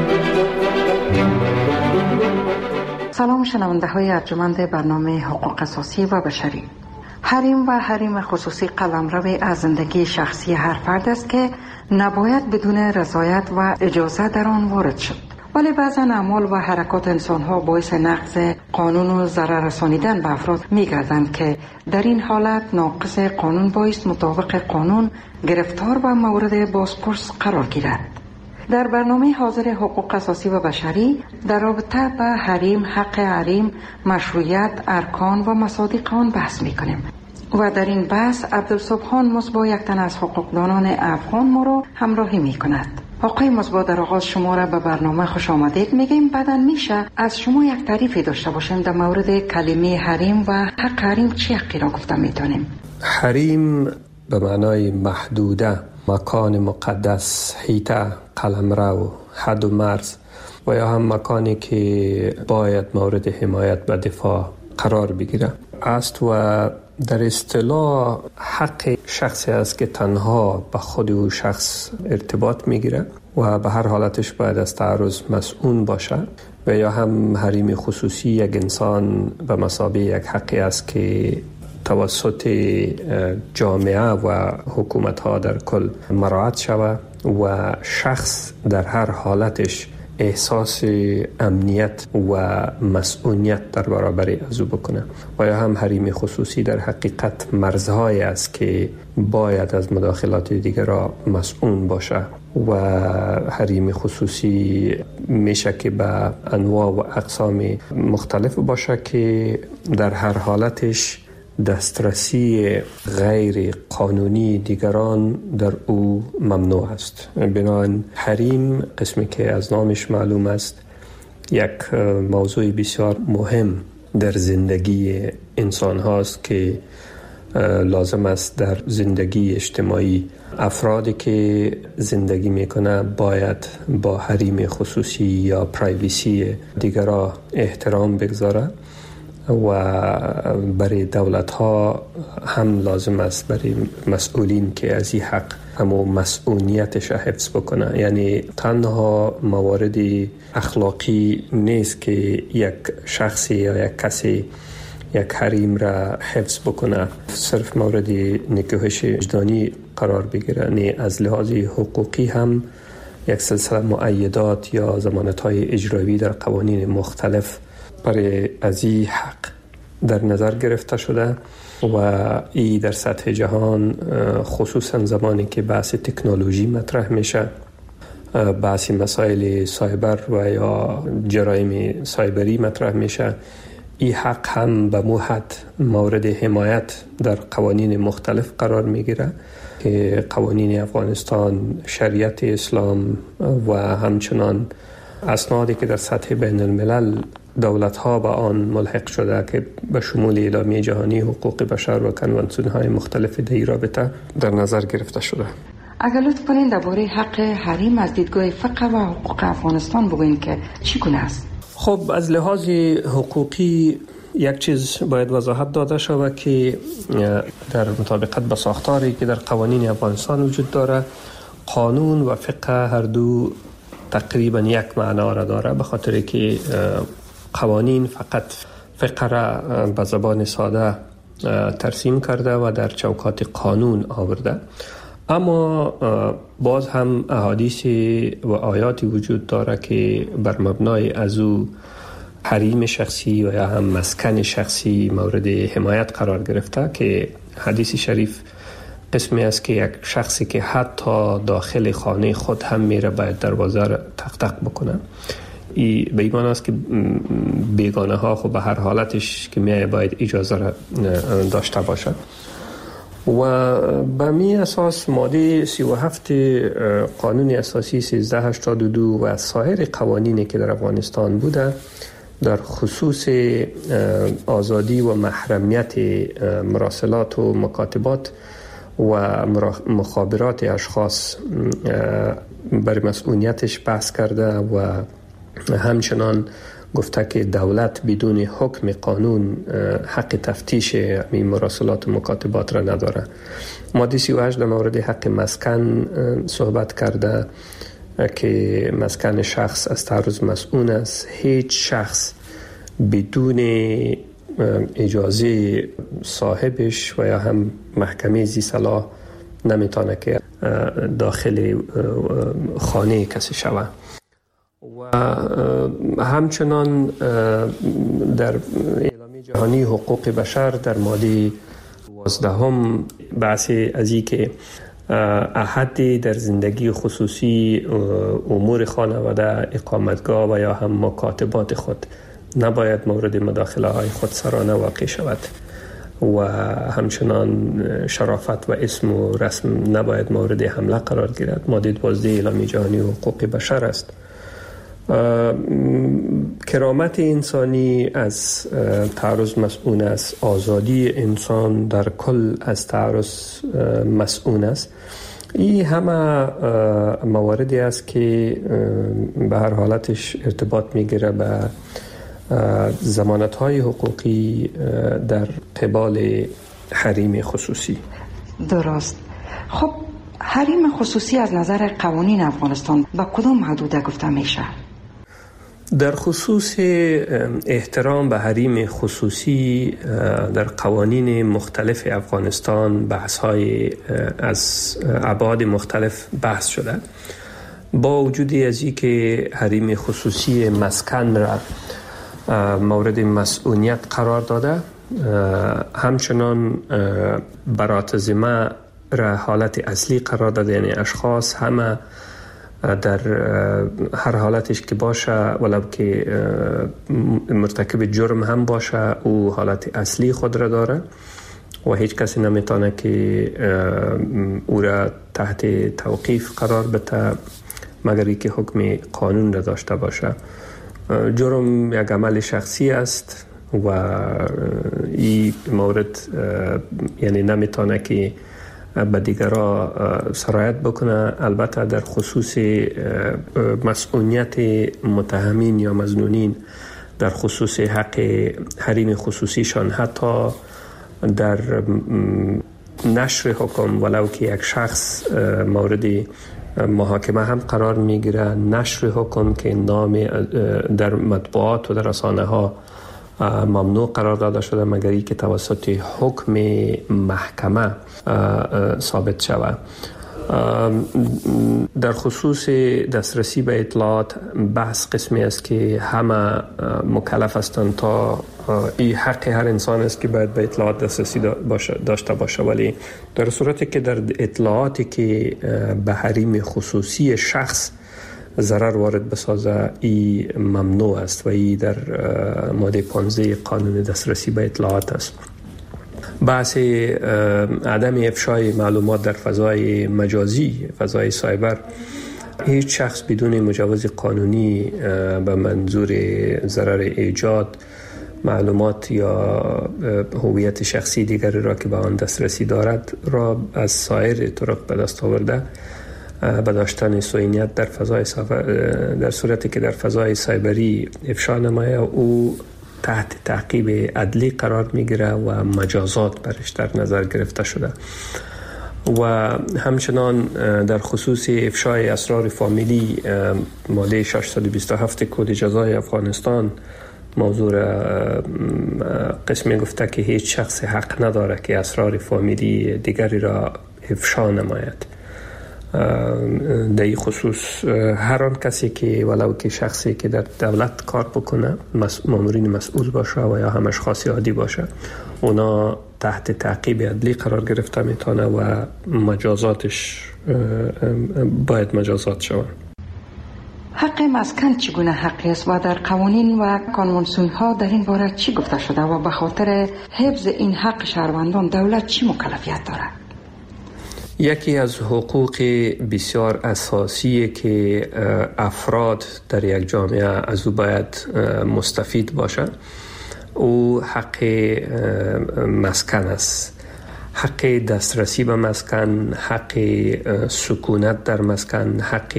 سلام شنونده های ارجمند برنامه حقوق اساسی و بشری. حریم و حریم خصوصی قلمرو از زندگی شخصی هر فرد است که نباید بدون رضایت و اجازه در آن وارد شد. ولی بعضا اعمال و حرکات انسان‌ها باعث نقض قانون و ضرر رسانیدن به افراد می‌گردند که در این حالت ناقض قانون باعث مطابق قانون گرفتار و مورد بازپرس قرار گیرد. در برنامه حاضر حقوق اساسی و بشری در رابطه با حریم، حق حریم، مشروعیت، ارکان و مصادیق آن بحث می‌کنیم. و در این بحث عبدالسبحان مصباح، یک تن از حقوقدانان افغان، ما را همراهی می‌کند. آقای مصباح، در آغاز شما را به برنامه خوش آمدید میگیم. بعداً میشه از شما یک تعریفی داشته باشیم در مورد کلمه حریم و حق حریم چی حقی را گفته میتونیم؟ حریم به معنای محدوده، مکان مقدس، حیطه، قلمرو، حد و مرز و یا هم مکانی که باید مورد حمایت و دفاع قرار بگیره است و در اصطلاح حق شخصی است که تنها به خود او شخص ارتباط میگیره و به هر حالتش باید از تعرض مسئول باشه. و یا هم حریم خصوصی، یک انسان به مثابه یک حقی است که توسط جامعه و حکومت ها در کل مراعات شود و شخص در هر حالتش احساس امنیت و مسئولیت در برابر از او بکنه. و یا هم حریم خصوصی در حقیقت مرزهایی است که باید از مداخلات دیگر را مسئول باشه و حریم خصوصی میشه که به انواع و اقسام مختلف باشه که در هر حالتش دسترسی غیر قانونی دیگران در او ممنوع است. بنابراین حریم، قسمی که از نامش معلوم است، یک موضوع بسیار مهم در زندگی انسان هاست که لازم است در زندگی اجتماعی افرادی که زندگی میکنه باید با حریم خصوصی یا پرایویسی دیگران احترام بگذاره و برای دولت ها هم لازم است برای مسئولین که از این حق همو مسئولیتش حفظ بکنه. یعنی تنها موارد اخلاقی نیست که یک شخصی یا یک کسی یک حریم را حفظ بکنه، صرف مورد نکوهش وجدانی قرار بگیره، نه از لحاظ حقوقی هم یک سلسله مؤیدات یا ضمانت‌های اجرایی در قوانین مختلف برای از این حق در نظر گرفته شده و ای در سطح جهان خصوصا زمانی که بحث تکنولوژی مطرح میشه، بحث مسائل سایبر و یا جرایم سایبری مطرح میشه، این حق هم به موحد مورد حمایت در قوانین مختلف قرار میگیره که قوانین افغانستان، شریعت اسلام و همچنان اسنادی که در سطح بین الملل دولت ها به آن ملحق شده که به شمول اعلامیه جهانی حقوق بشر و کنوانسیون های مختلف در این رابطه در نظر گرفته شده. اگر لطف کنین درباره حق حریم از دیدگاه فقه و حقوق افغانستان بگوین که چی گونه است؟ خب از لحاظ حقوقی یک چیز باید وضاحت داده شود که در مطابقت با ساختاری که در قوانین افغانستان وجود داره، قانون و فقه هر دو تقریبا یک معنا را داره، به خاطر که قوانین فقط فقه را به زبان ساده ترسیم کرده و در چوکات قانون آورده، اما باز هم احادیث و آیاتی وجود داره که بر مبنای از او حریم شخصی و یا هم مسکن شخصی مورد حمایت قرار گرفته که حدیث شریف قسمی است که یک شخصی که حتی داخل خانه خود هم میره باید دروازه را تق تق بکنه. ای به ایمان است که بیگانه ها خب به هر حالتش که میای باید اجازه را داشته باشد و به می اساس ماده سی و هفت قانون اساسی سیزده هشتاد و دو و سایر قوانینی که در افغانستان بوده در خصوص آزادی و محرمیت مراسلات و مکاتبات و مخابرات اشخاص بر مسئولیتش بحث کرده و همچنان گفته که دولت بدون حکم قانون حق تفتیش این مراسلات و مکاتبات را نداره. ماده سی و هشت در مورد حق مسکن صحبت کرده که مسکن شخص از تعرض مسئول است. هیچ شخص بدون اجازه صاحبش و یا هم محکمه ذی صلاح نمیتونه که داخل خانه کسی شود و همچنان در اعلامیه جهانی حقوق بشر در ماده دوازده هم بحث از این که احدی در زندگی خصوصی امور خانواده، اقامتگاه و یا هم مکاتبات خود نباید مورد مداخله های خودسرانه واقع شود و همچنان شرافت و اسم و رسم نباید مورد حمله قرار گیرد. ماده دوازده اعلامیه جهانی حقوق بشر است. کرامت انسانی از تعرض مسئول است، آزادی انسان در کل از تعرض مسئول است. این همه مواردی است که به هر حالتش ارتباط میگیره به ضمانت‌های حقوقی در قبال حریم خصوصی. درست. خب حریم خصوصی از نظر قوانین افغانستان با کدام حدود گفته میشه؟ در خصوص احترام به حریم خصوصی در قوانین مختلف افغانستان بحث‌های از ابعاد مختلف بحث شده. با وجود از این که حریم خصوصی مسکن را مورد مسئولیت قرار داده، همچنان برات را حالت اصلی قرار داده، یعنی اشخاص همه در هر حالتش که باشه ولو که مرتکب جرم هم باشه او حالت اصلی خود را داره و هیچ کسی نمیتونه که او را تحت توقیف قرار بده مگر اینکه حکم قانون را داشته باشه. جرم یک عمل شخصی است و این مورد یعنی نمیتونه که به دیگرها سرایت بکنه. البته در خصوص مسئولیت متهمین یا مظنونین در خصوص حق حریم خصوصیشان، حتی در نشر حکم ولو که یک شخص مورد محاکمه هم قرار میگیره، نشر حکم که نام در مطبوعات و در رسانه ها ممنوع قرار داده شده مگر اینکه توسط حکم محکمه ثابت شود. در خصوص دسترسی به اطلاعات بحث قسمی است که همه مکلف هستند تا این حق هر انسان است که باید به اطلاعات دسترسی داشته باشه، ولی در صورتی که در اطلاعاتی که به حریم خصوصی شخص ضرر وارد بسازه ای ممنوع است و ای در ماده پانزده قانون دسترسی به اطلاعات است. بحث عدم افشای معلومات در فضای مجازی، فضای سایبر، هیچ شخص بدون مجوز قانونی به منظور ضرر ایجاد معلومات یا هویت شخصی دیگری را که به آن دسترسی دارد را از سایر طرق به دست آورده به داشتن صهیونیت در فضای در صورتی که در فضای سایبری افشا نمایه او تحت تعقیب عدلی قرار میگیره و مجازات برش در نظر گرفته شده. و همچنان در خصوص افشای اسرار فامیلی ماده ششصد و بیست و هفت کد جزای افغانستان موضوع قسمی گفته که هیچ شخص حق نداره که اسرار فامیلی دیگری را افشا نماید. در این خصوص هر آن کسی که ولو که شخصی که در دولت کار بکنه، مامورین مسئول باشه و یا هم اشخاص عادی باشه، اونا تحت تعقیب عدلی قرار گرفته میتونه و مجازاتش باید مجازات شود. حق مسکن چگونه حقی است و در قوانین و کنوانسیون ها در این باره چی گفته شده و به خاطر حفظ این حق شهروندان دولت چی مکلفیت دارد؟ یکی از حقوق بسیار اساسی که افراد در یک جامعه از او باید مستفید باشند او حق مسکن است. حق دسترسی به مسکن، حق سکونت در مسکن، حق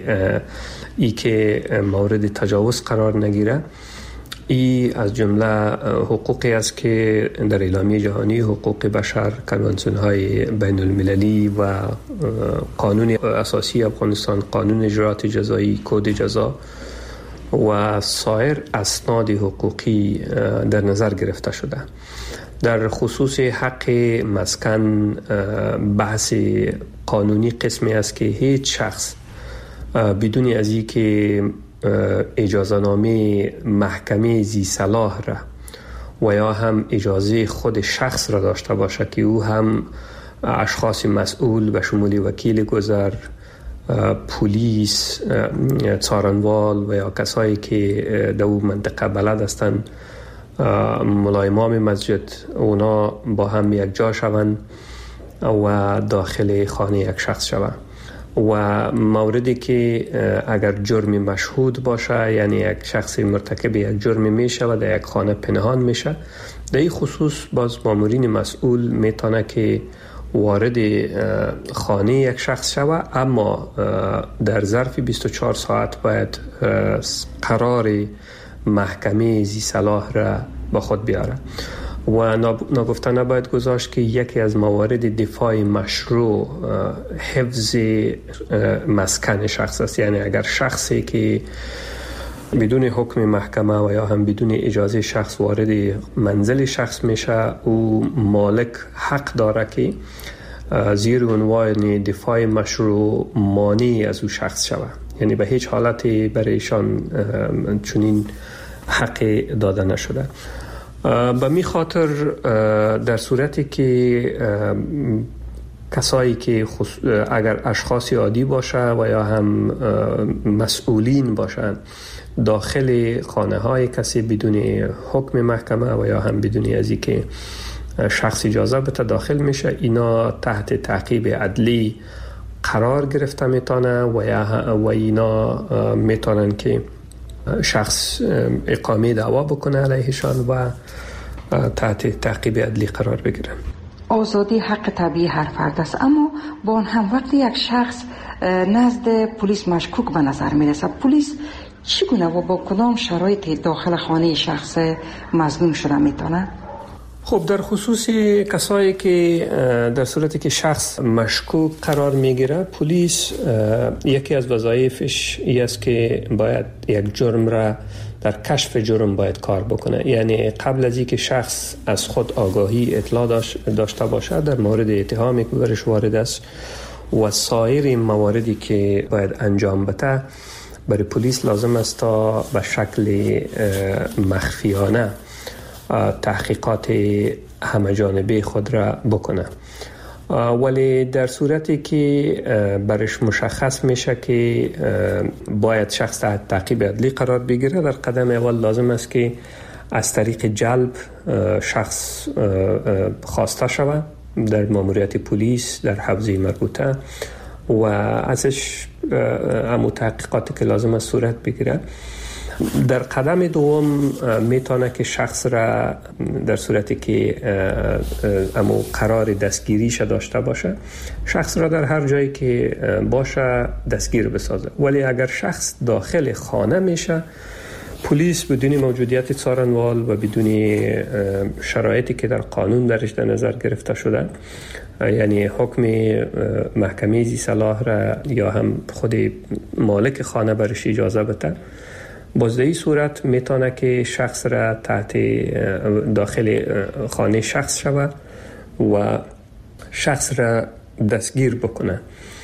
ای که مورد تجاوز قرار نگیره. ای از جمله حقوقی است که در اعلامیه جهانی حقوق بشر، کنوانسیون های بین المللی و قانون اساسی افغانستان، قانون اجرات جزایی، کد جزا و سایر اسناد حقوقی در نظر گرفته شده. در خصوص حق مسکن بحث قانونی قسمی است که هیچ شخص بدون از این که اجازه نامه محکمه ذی صلاح را و یا هم اجازه خود شخص را داشته باشه که او هم اشخاص مسئول به شمول وکیل گذر، پلیس، څارنوال و یا کسایی که در اون منطقه بلد هستند، ملای امام مسجد، اونا با هم یک جا شوند و داخل خانه یک شخص شوند. و موردی که اگر جرم مشهود باشه، یعنی یک شخص مرتکب یک جرم میشه و در یک خانه پنهان میشه، در این خصوص باز مامورین مسئول میتونه که وارد خانه یک شخص شوه، اما در ظرف بیست و چهار ساعت باید قرار محکمه ذی صلاح را با خود بیاره. و ناگفته نباید گذاشت که یکی از موارد دفاع مشروع حفظ مسکن شخص است. یعنی اگر شخصی که بدون حکم محکمه و یا هم بدون اجازه شخص وارد منزل شخص میشه، او مالک حق داره که زیر عنوان دفاع مشروع مانع از او شخص شود. یعنی به هیچ حالتی برایشان چنین حق داده نشده. به می خاطر در صورتی که کسایی که اگر اشخاص عادی باشه و یا هم مسئولین باشند داخل خانه های کسی بدون حکم محکمه و یا هم بدون از اینکه شخص اجازه بده داخل میشه، اینا تحت تعقیب عدلی قرار گرفته میتونه و یا و اینا میتونن که شخص اقامه دعوا بکنه علیهشان و تحت تعقیب عدلی قرار بگیرن. آزادی حق طبیعی هر فرد است، اما با آن هم وقتی یک شخص نزد پلیس مشکوک به نظر میرسه، پلیس چگونه و با کدام شرایط داخل خانه شخص مظنون شده میتونه؟ خب در خصوص کسایی که در صورتی که شخص مشکوک قرار میگیره، پلیس یکی از وظایفش این است که باید یک جرم را در کشف جرم باید کار بکنه. یعنی قبل از اینکه شخص از خود آگاهی اطلاع داشته باشه در مورد اتهامی که برش وارد است و سایر مواردی که باید انجام بده، برای پلیس لازم است تا به شکل مخفیانه تحقیقات همه جانبه خود را بکنه. ولی در صورتی که برش مشخص میشه که باید شخص تحت تعقیب عدلی قرار بگیره، در قدم اول لازم است که از طریق جلب شخص خواسته شود در ماموریت پلیس در حوزه مربوطه و ازش همون تحقیقاتی که لازم است صورت بگیره. در قدم دوم میتونه که شخص را در صورتی که امو قرار دستگیریش داشته باشه، شخص را در هر جایی که باشه دستگیر بسازه. ولی اگر شخص داخل خانه میشه، پلیس بدون موجودیت څارنوال و بدون شرایطی که در قانون درش در نظر گرفته شده، یعنی حکم محکمه ذی صلاح را یا هم خود مالک خانه برش اجازه بده، باز در این صورت میتونه که شخص را تحت داخل خانه شخص شود و شخص را دستگیر بکنه.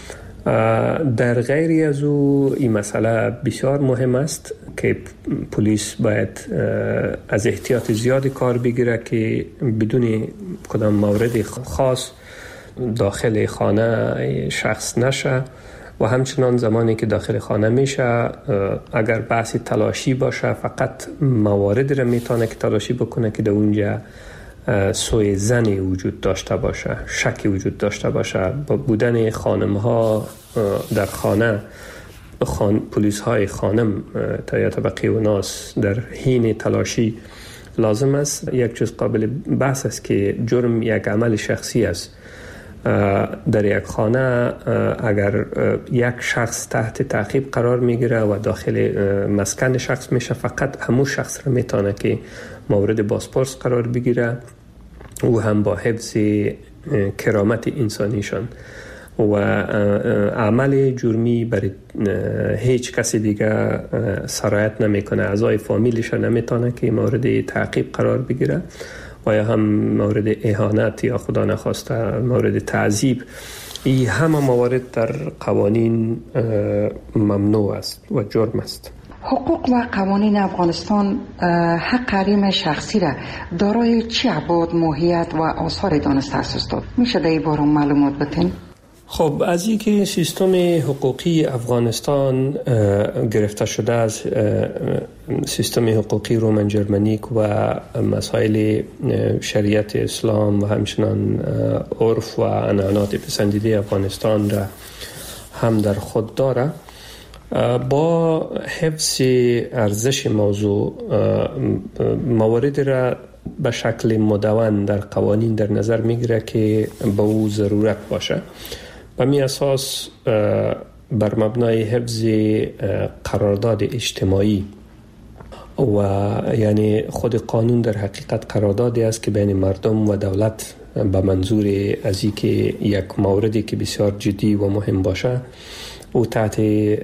در غیری از او این مسئله بسیار مهم است که پلیس باید از احتیاط زیادی کار بگیره که بدون کدام مورد خاص داخل خانه شخص نشه و همچنان زمانی که داخل خانه میشه اگر بحثی تلاشی باشه فقط مواردی را میتونه که تلاشی بکنه که در اونجا سوء ظنی وجود داشته باشه، شکی وجود داشته باشه. با بودن خانم ها در خانه خان... پلیس های خانم تا طبقه و ناس در حین تلاشی لازم است. یک چیز قابل بحث است که جرم یک عمل شخصی است. در یک خانه اگر یک شخص تحت تعقیب قرار میگیره و داخل مسکن شخص میشه، فقط همون شخص را میتونه که مورد بازپرس قرار بگیره و هم با حفظ کرامت انسانیشان و عمل جرمی برای هیچ کسی دیگه سرایت نمیکنه. اعضای فامیلش نمیتونه که مورد تعقیب قرار بگیره و یا هم مورد اهانت یا خدا نخواسته مورد تعذیب. این همه موارد در قوانین ممنوع است و جرم است. حقوق و قوانین افغانستان حق حریم شخصی را دارای چه ابعاد، ماهیت و آثار دانسته است؟ میشه در این باره معلومات بدین؟ خب از اینکه سیستم حقوقی افغانستان گرفته شده از سیستم حقوقی رومن جرمنیک و مسائل شریعت اسلام و همچنان عرف و عنعنات پسندیده افغانستان را هم در خود داره، با حفظ ارزش موضوع موارد را به شکل مدون در قوانین در نظر میگیره که به او ضرورت باشه. به می اساس بر مبنای حفظ قرارداد اجتماعی و یعنی خود قانون در حقیقت قراردادی است که بین مردم و دولت به منظور از اینکه یک موردی که بسیار جدی و مهم باشه او تحت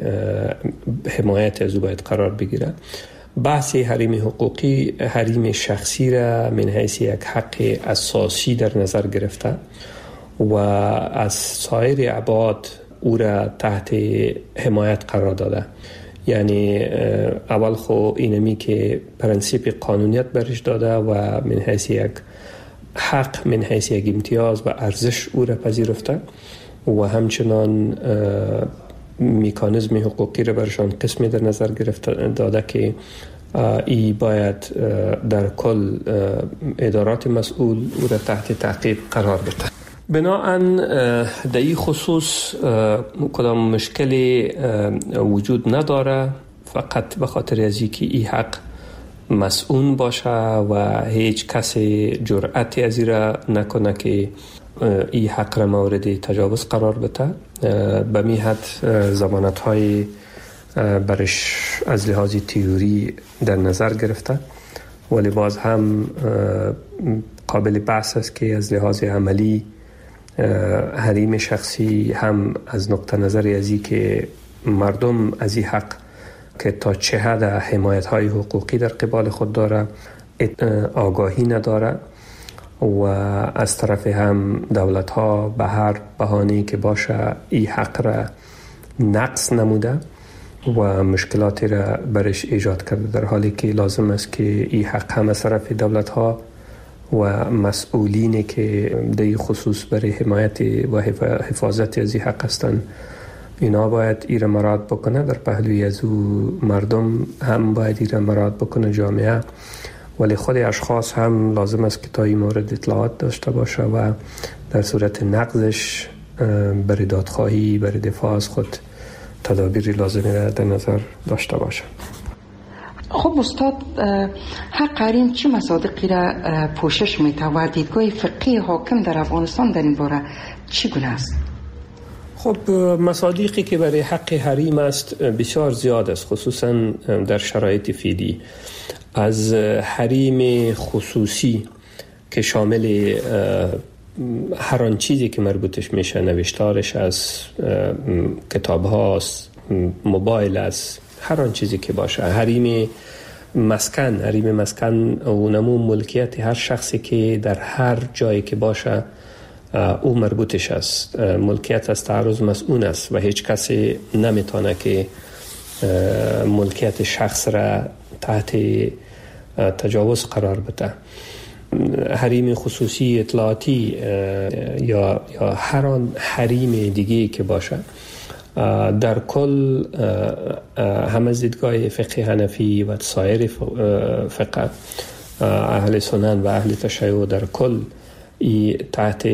حمایت از او باید قرار بگیره. بحث حریم حقوقی حریم شخصی را من حیث یک حق اساسی در نظر گرفته و از سایر ابعاد او را تحت حمایت قرار داده. یعنی اول خو اینمی که پرنسیپ قانونیت برش داده و من حیث یک حق، من حیث یک امتیاز و ارزش او را پذیرفته و همچنان مکانیزم حقوقی را برشان قسمی در نظر گرفته داده که ای باید در کل ادارات مسئول او را تحت تعقیب قرار بده. بناهن در این خصوص کدام مشکلی وجود نداره، فقط به خاطر از اینکه این حق مسئول باشه و هیچ کسی جرأتی از این را نکنه که این حق را مورد تجاوز قرار بده. به می حد ضمانت های برش از لحاظ تئوری در نظر گرفته، ولی باز هم قابل بحث است که از لحاظ عملی حریم شخصی هم از نقطه نظر ازی که مردم از این حق که تا چه حد حمایت های حقوقی در قبال خود داره آگاهی نداره و از طرف هم دولت ها به هر بهانه‌ای که باشه این حق را نقص نموده و مشکلاتی را برش ایجاد کرده، در حالی که لازم است که این حق هم از طرف دولت ها و مسئولینی که در خصوص برای حمایت و حفاظت از این حق هستند اینا باید ایره مراد بکنه. در پهلوی از او مردم هم باید ایره مراد بکنه، جامعه، ولی خود اشخاص هم لازم است که تا این مورد اطلاعات داشته باشه و در صورت نقضش برای دادخواهی برای دفاع از خود تدابیر لازمی را در نظر داشته باشه. خب استاد، حق حریم چه مصادیقی را پوشش میده و دیدگاه فقهی حاکم در افغانستان در این باره چگونه است؟ خب مصادیقی که برای حق حریم است بسیار زیاد است، خصوصا در شرایط فعلی. از حریم خصوصی که شامل هر آن چیزی که مربوطش میشه، نوشتارش از کتاب هاست، موبایل است، هر آن چیزی که باشه. حریم مسکن، حریم مسکن و نمو ملکیت هر شخصی که در هر جایی که باشه او مربوطش است. ملکیت از تعرض مسئول است و هیچ کسی نمیتونه که ملکیت شخص را تحت تجاوز قرار بده. حریم خصوصی اطلاعاتی یا یا هر آن حریم دیگه که باشه، در کل هم از دیدگاه فقه حنفی و سایر فقه اهل سنن و اهل تشیع در کل ای تحت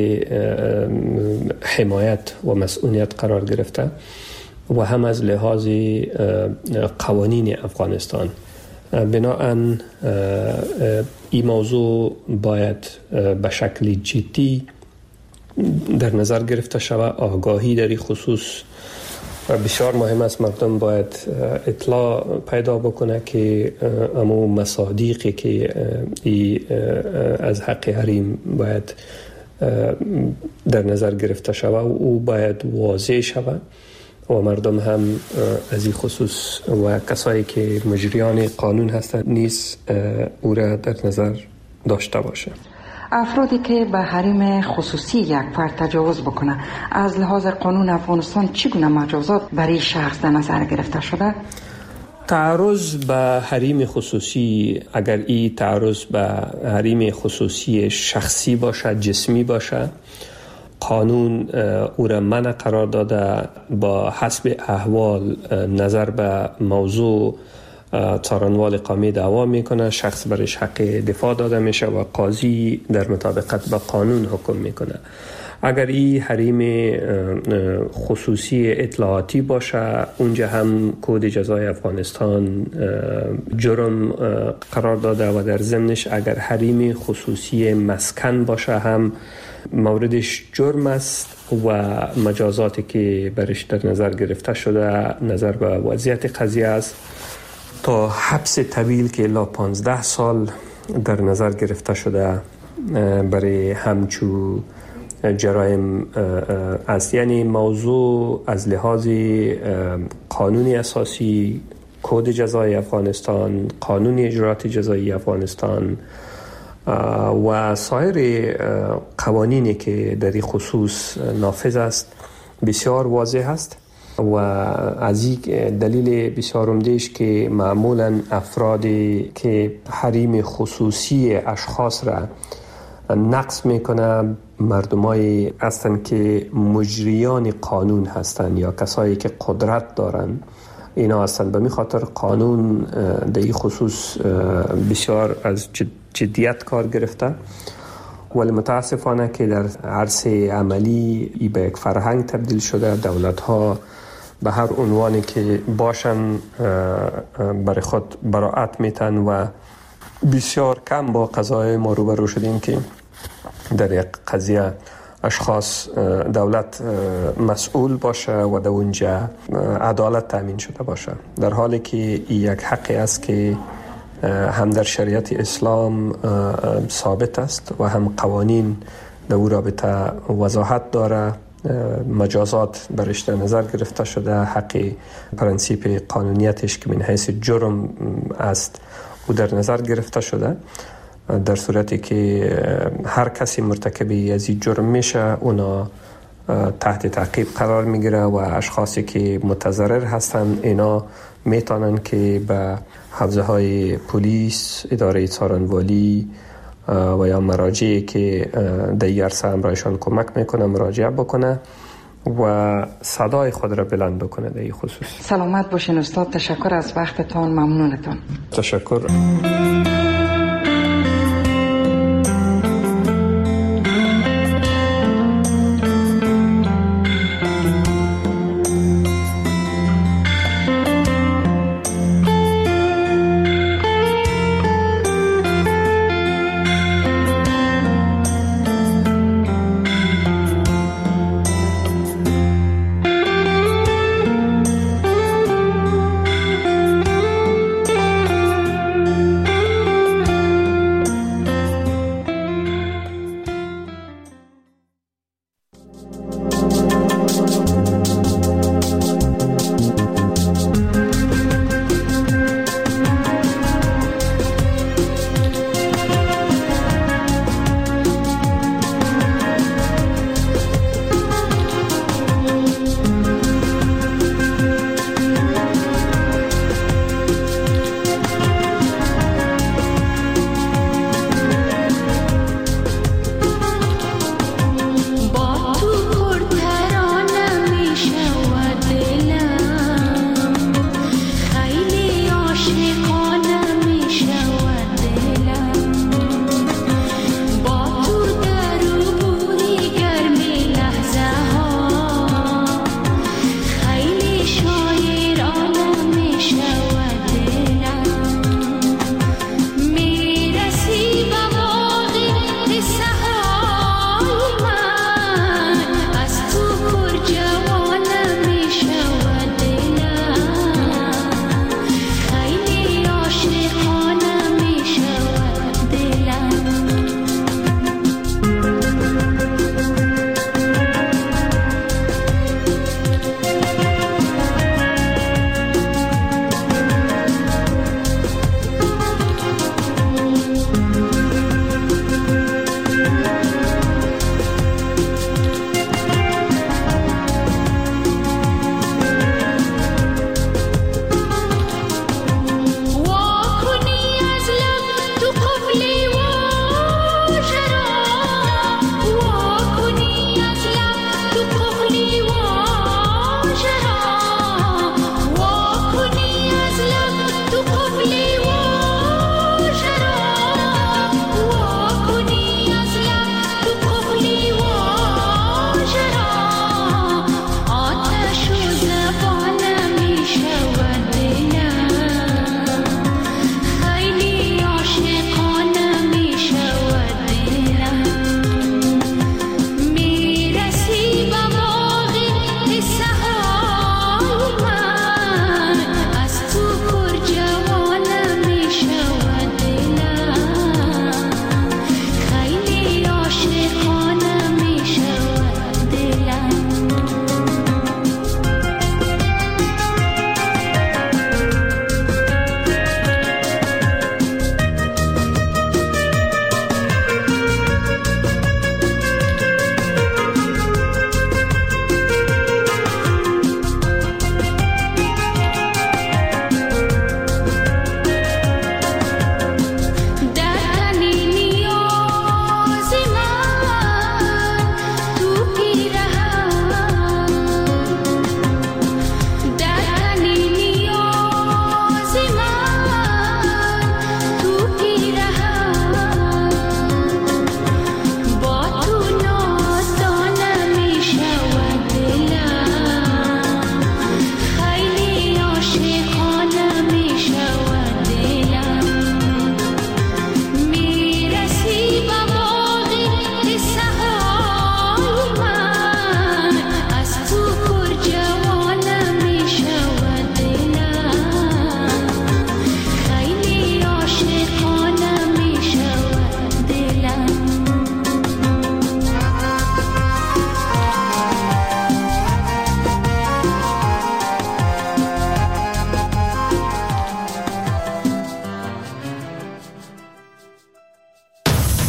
حمایت و مسئولیت قرار گرفته و هم از لحاظ قوانین افغانستان. بناهن این موضوع باید به شکل جدی در نظر گرفته شود. آگاهی در این خصوص بسیار مهم است. مردم باید اطلاع پیدا بکنه که امو مصادیقی که ای از حق حریم باید در نظر گرفته شود و او باید واضح شود و مردم هم از این خصوص و کسایی که مجریان قانون هستند نیز او را در نظر داشته باشه. افرادی که به حریم خصوصی یک فرد تجاوز بکنه، از لحاظ قانون افغانستان چگونه مجازات برای شخص در نظر گرفته شده؟ تعرض به حریم خصوصی، اگر این تعرض به حریم خصوصی شخصی باشه، جسمی باشه، قانون او را منع قرار داده. با حسب احوال نظر به موضوع څارنوال قومی دعوا میکنه، شخص برش حق دفاع داده میشه و قاضی در مطابقت با قانون حکم میکنه. اگر این حریم خصوصی اطلاعاتی باشه، اونجا هم کد جزای افغانستان جرم قرار داده و در ضمنش اگر حریم خصوصی مسکن باشه هم موردش جرم است و مجازاتی که برش در نظر گرفته شده نظر به وضعیت قضیه است تا حبس طویل که الا پانزده سال در نظر گرفته شده برای همچو جرایم است. یعنی موضوع از لحاظ قانون اساسی، کد جزایی افغانستان، قانون اجرات جزایی افغانستان و سایر قوانینی که در این خصوص نافذ است بسیار واضح است و از این دلیل بسیار عمده‌اش که معمولا افرادی که حریم خصوصی اشخاص را نقض میکنه مردمایی هستند که مجریان قانون هستند یا کسایی که قدرت دارند. اینا هستند. به می خاطر قانون در این خصوص بسیار از جدیت کار گرفته، ولی متاسفانه که در عرصه عملی ای به یک فرهنگ تبدیل شده. دولت ها به هر عنوانی که باشن برای خود براعت میتن و بسیار کم با قضایای ما روبرو شدیم که در یک قضیه اشخاص دولت مسئول باشه و در اونجا عدالت تامین شده باشه، در حالی که یک حقی است که هم در شریعت اسلام ثابت است و هم قوانین در او رابطه وضاحت داره. مجازات برش در نظر گرفته شده، حق پرنسیپ قانونیتش که من حیث جرم است او در نظر گرفته شده. در صورتی که هر کسی مرتکب از این جرم میشه اونا تحت تعقیب قرار میگیره و اشخاصی که متضرر هستن اینا میتونن که به حوزه های پلیس، اداره څارنوالي و یا مراجعی که در این عرصه امرایشان کمک میکنه مراجعه بکنه و صدای خود را بلند بکنه در این خصوص. سلامت باشین استاد، تشکر از وقتتان، ممنونتان. تشکر.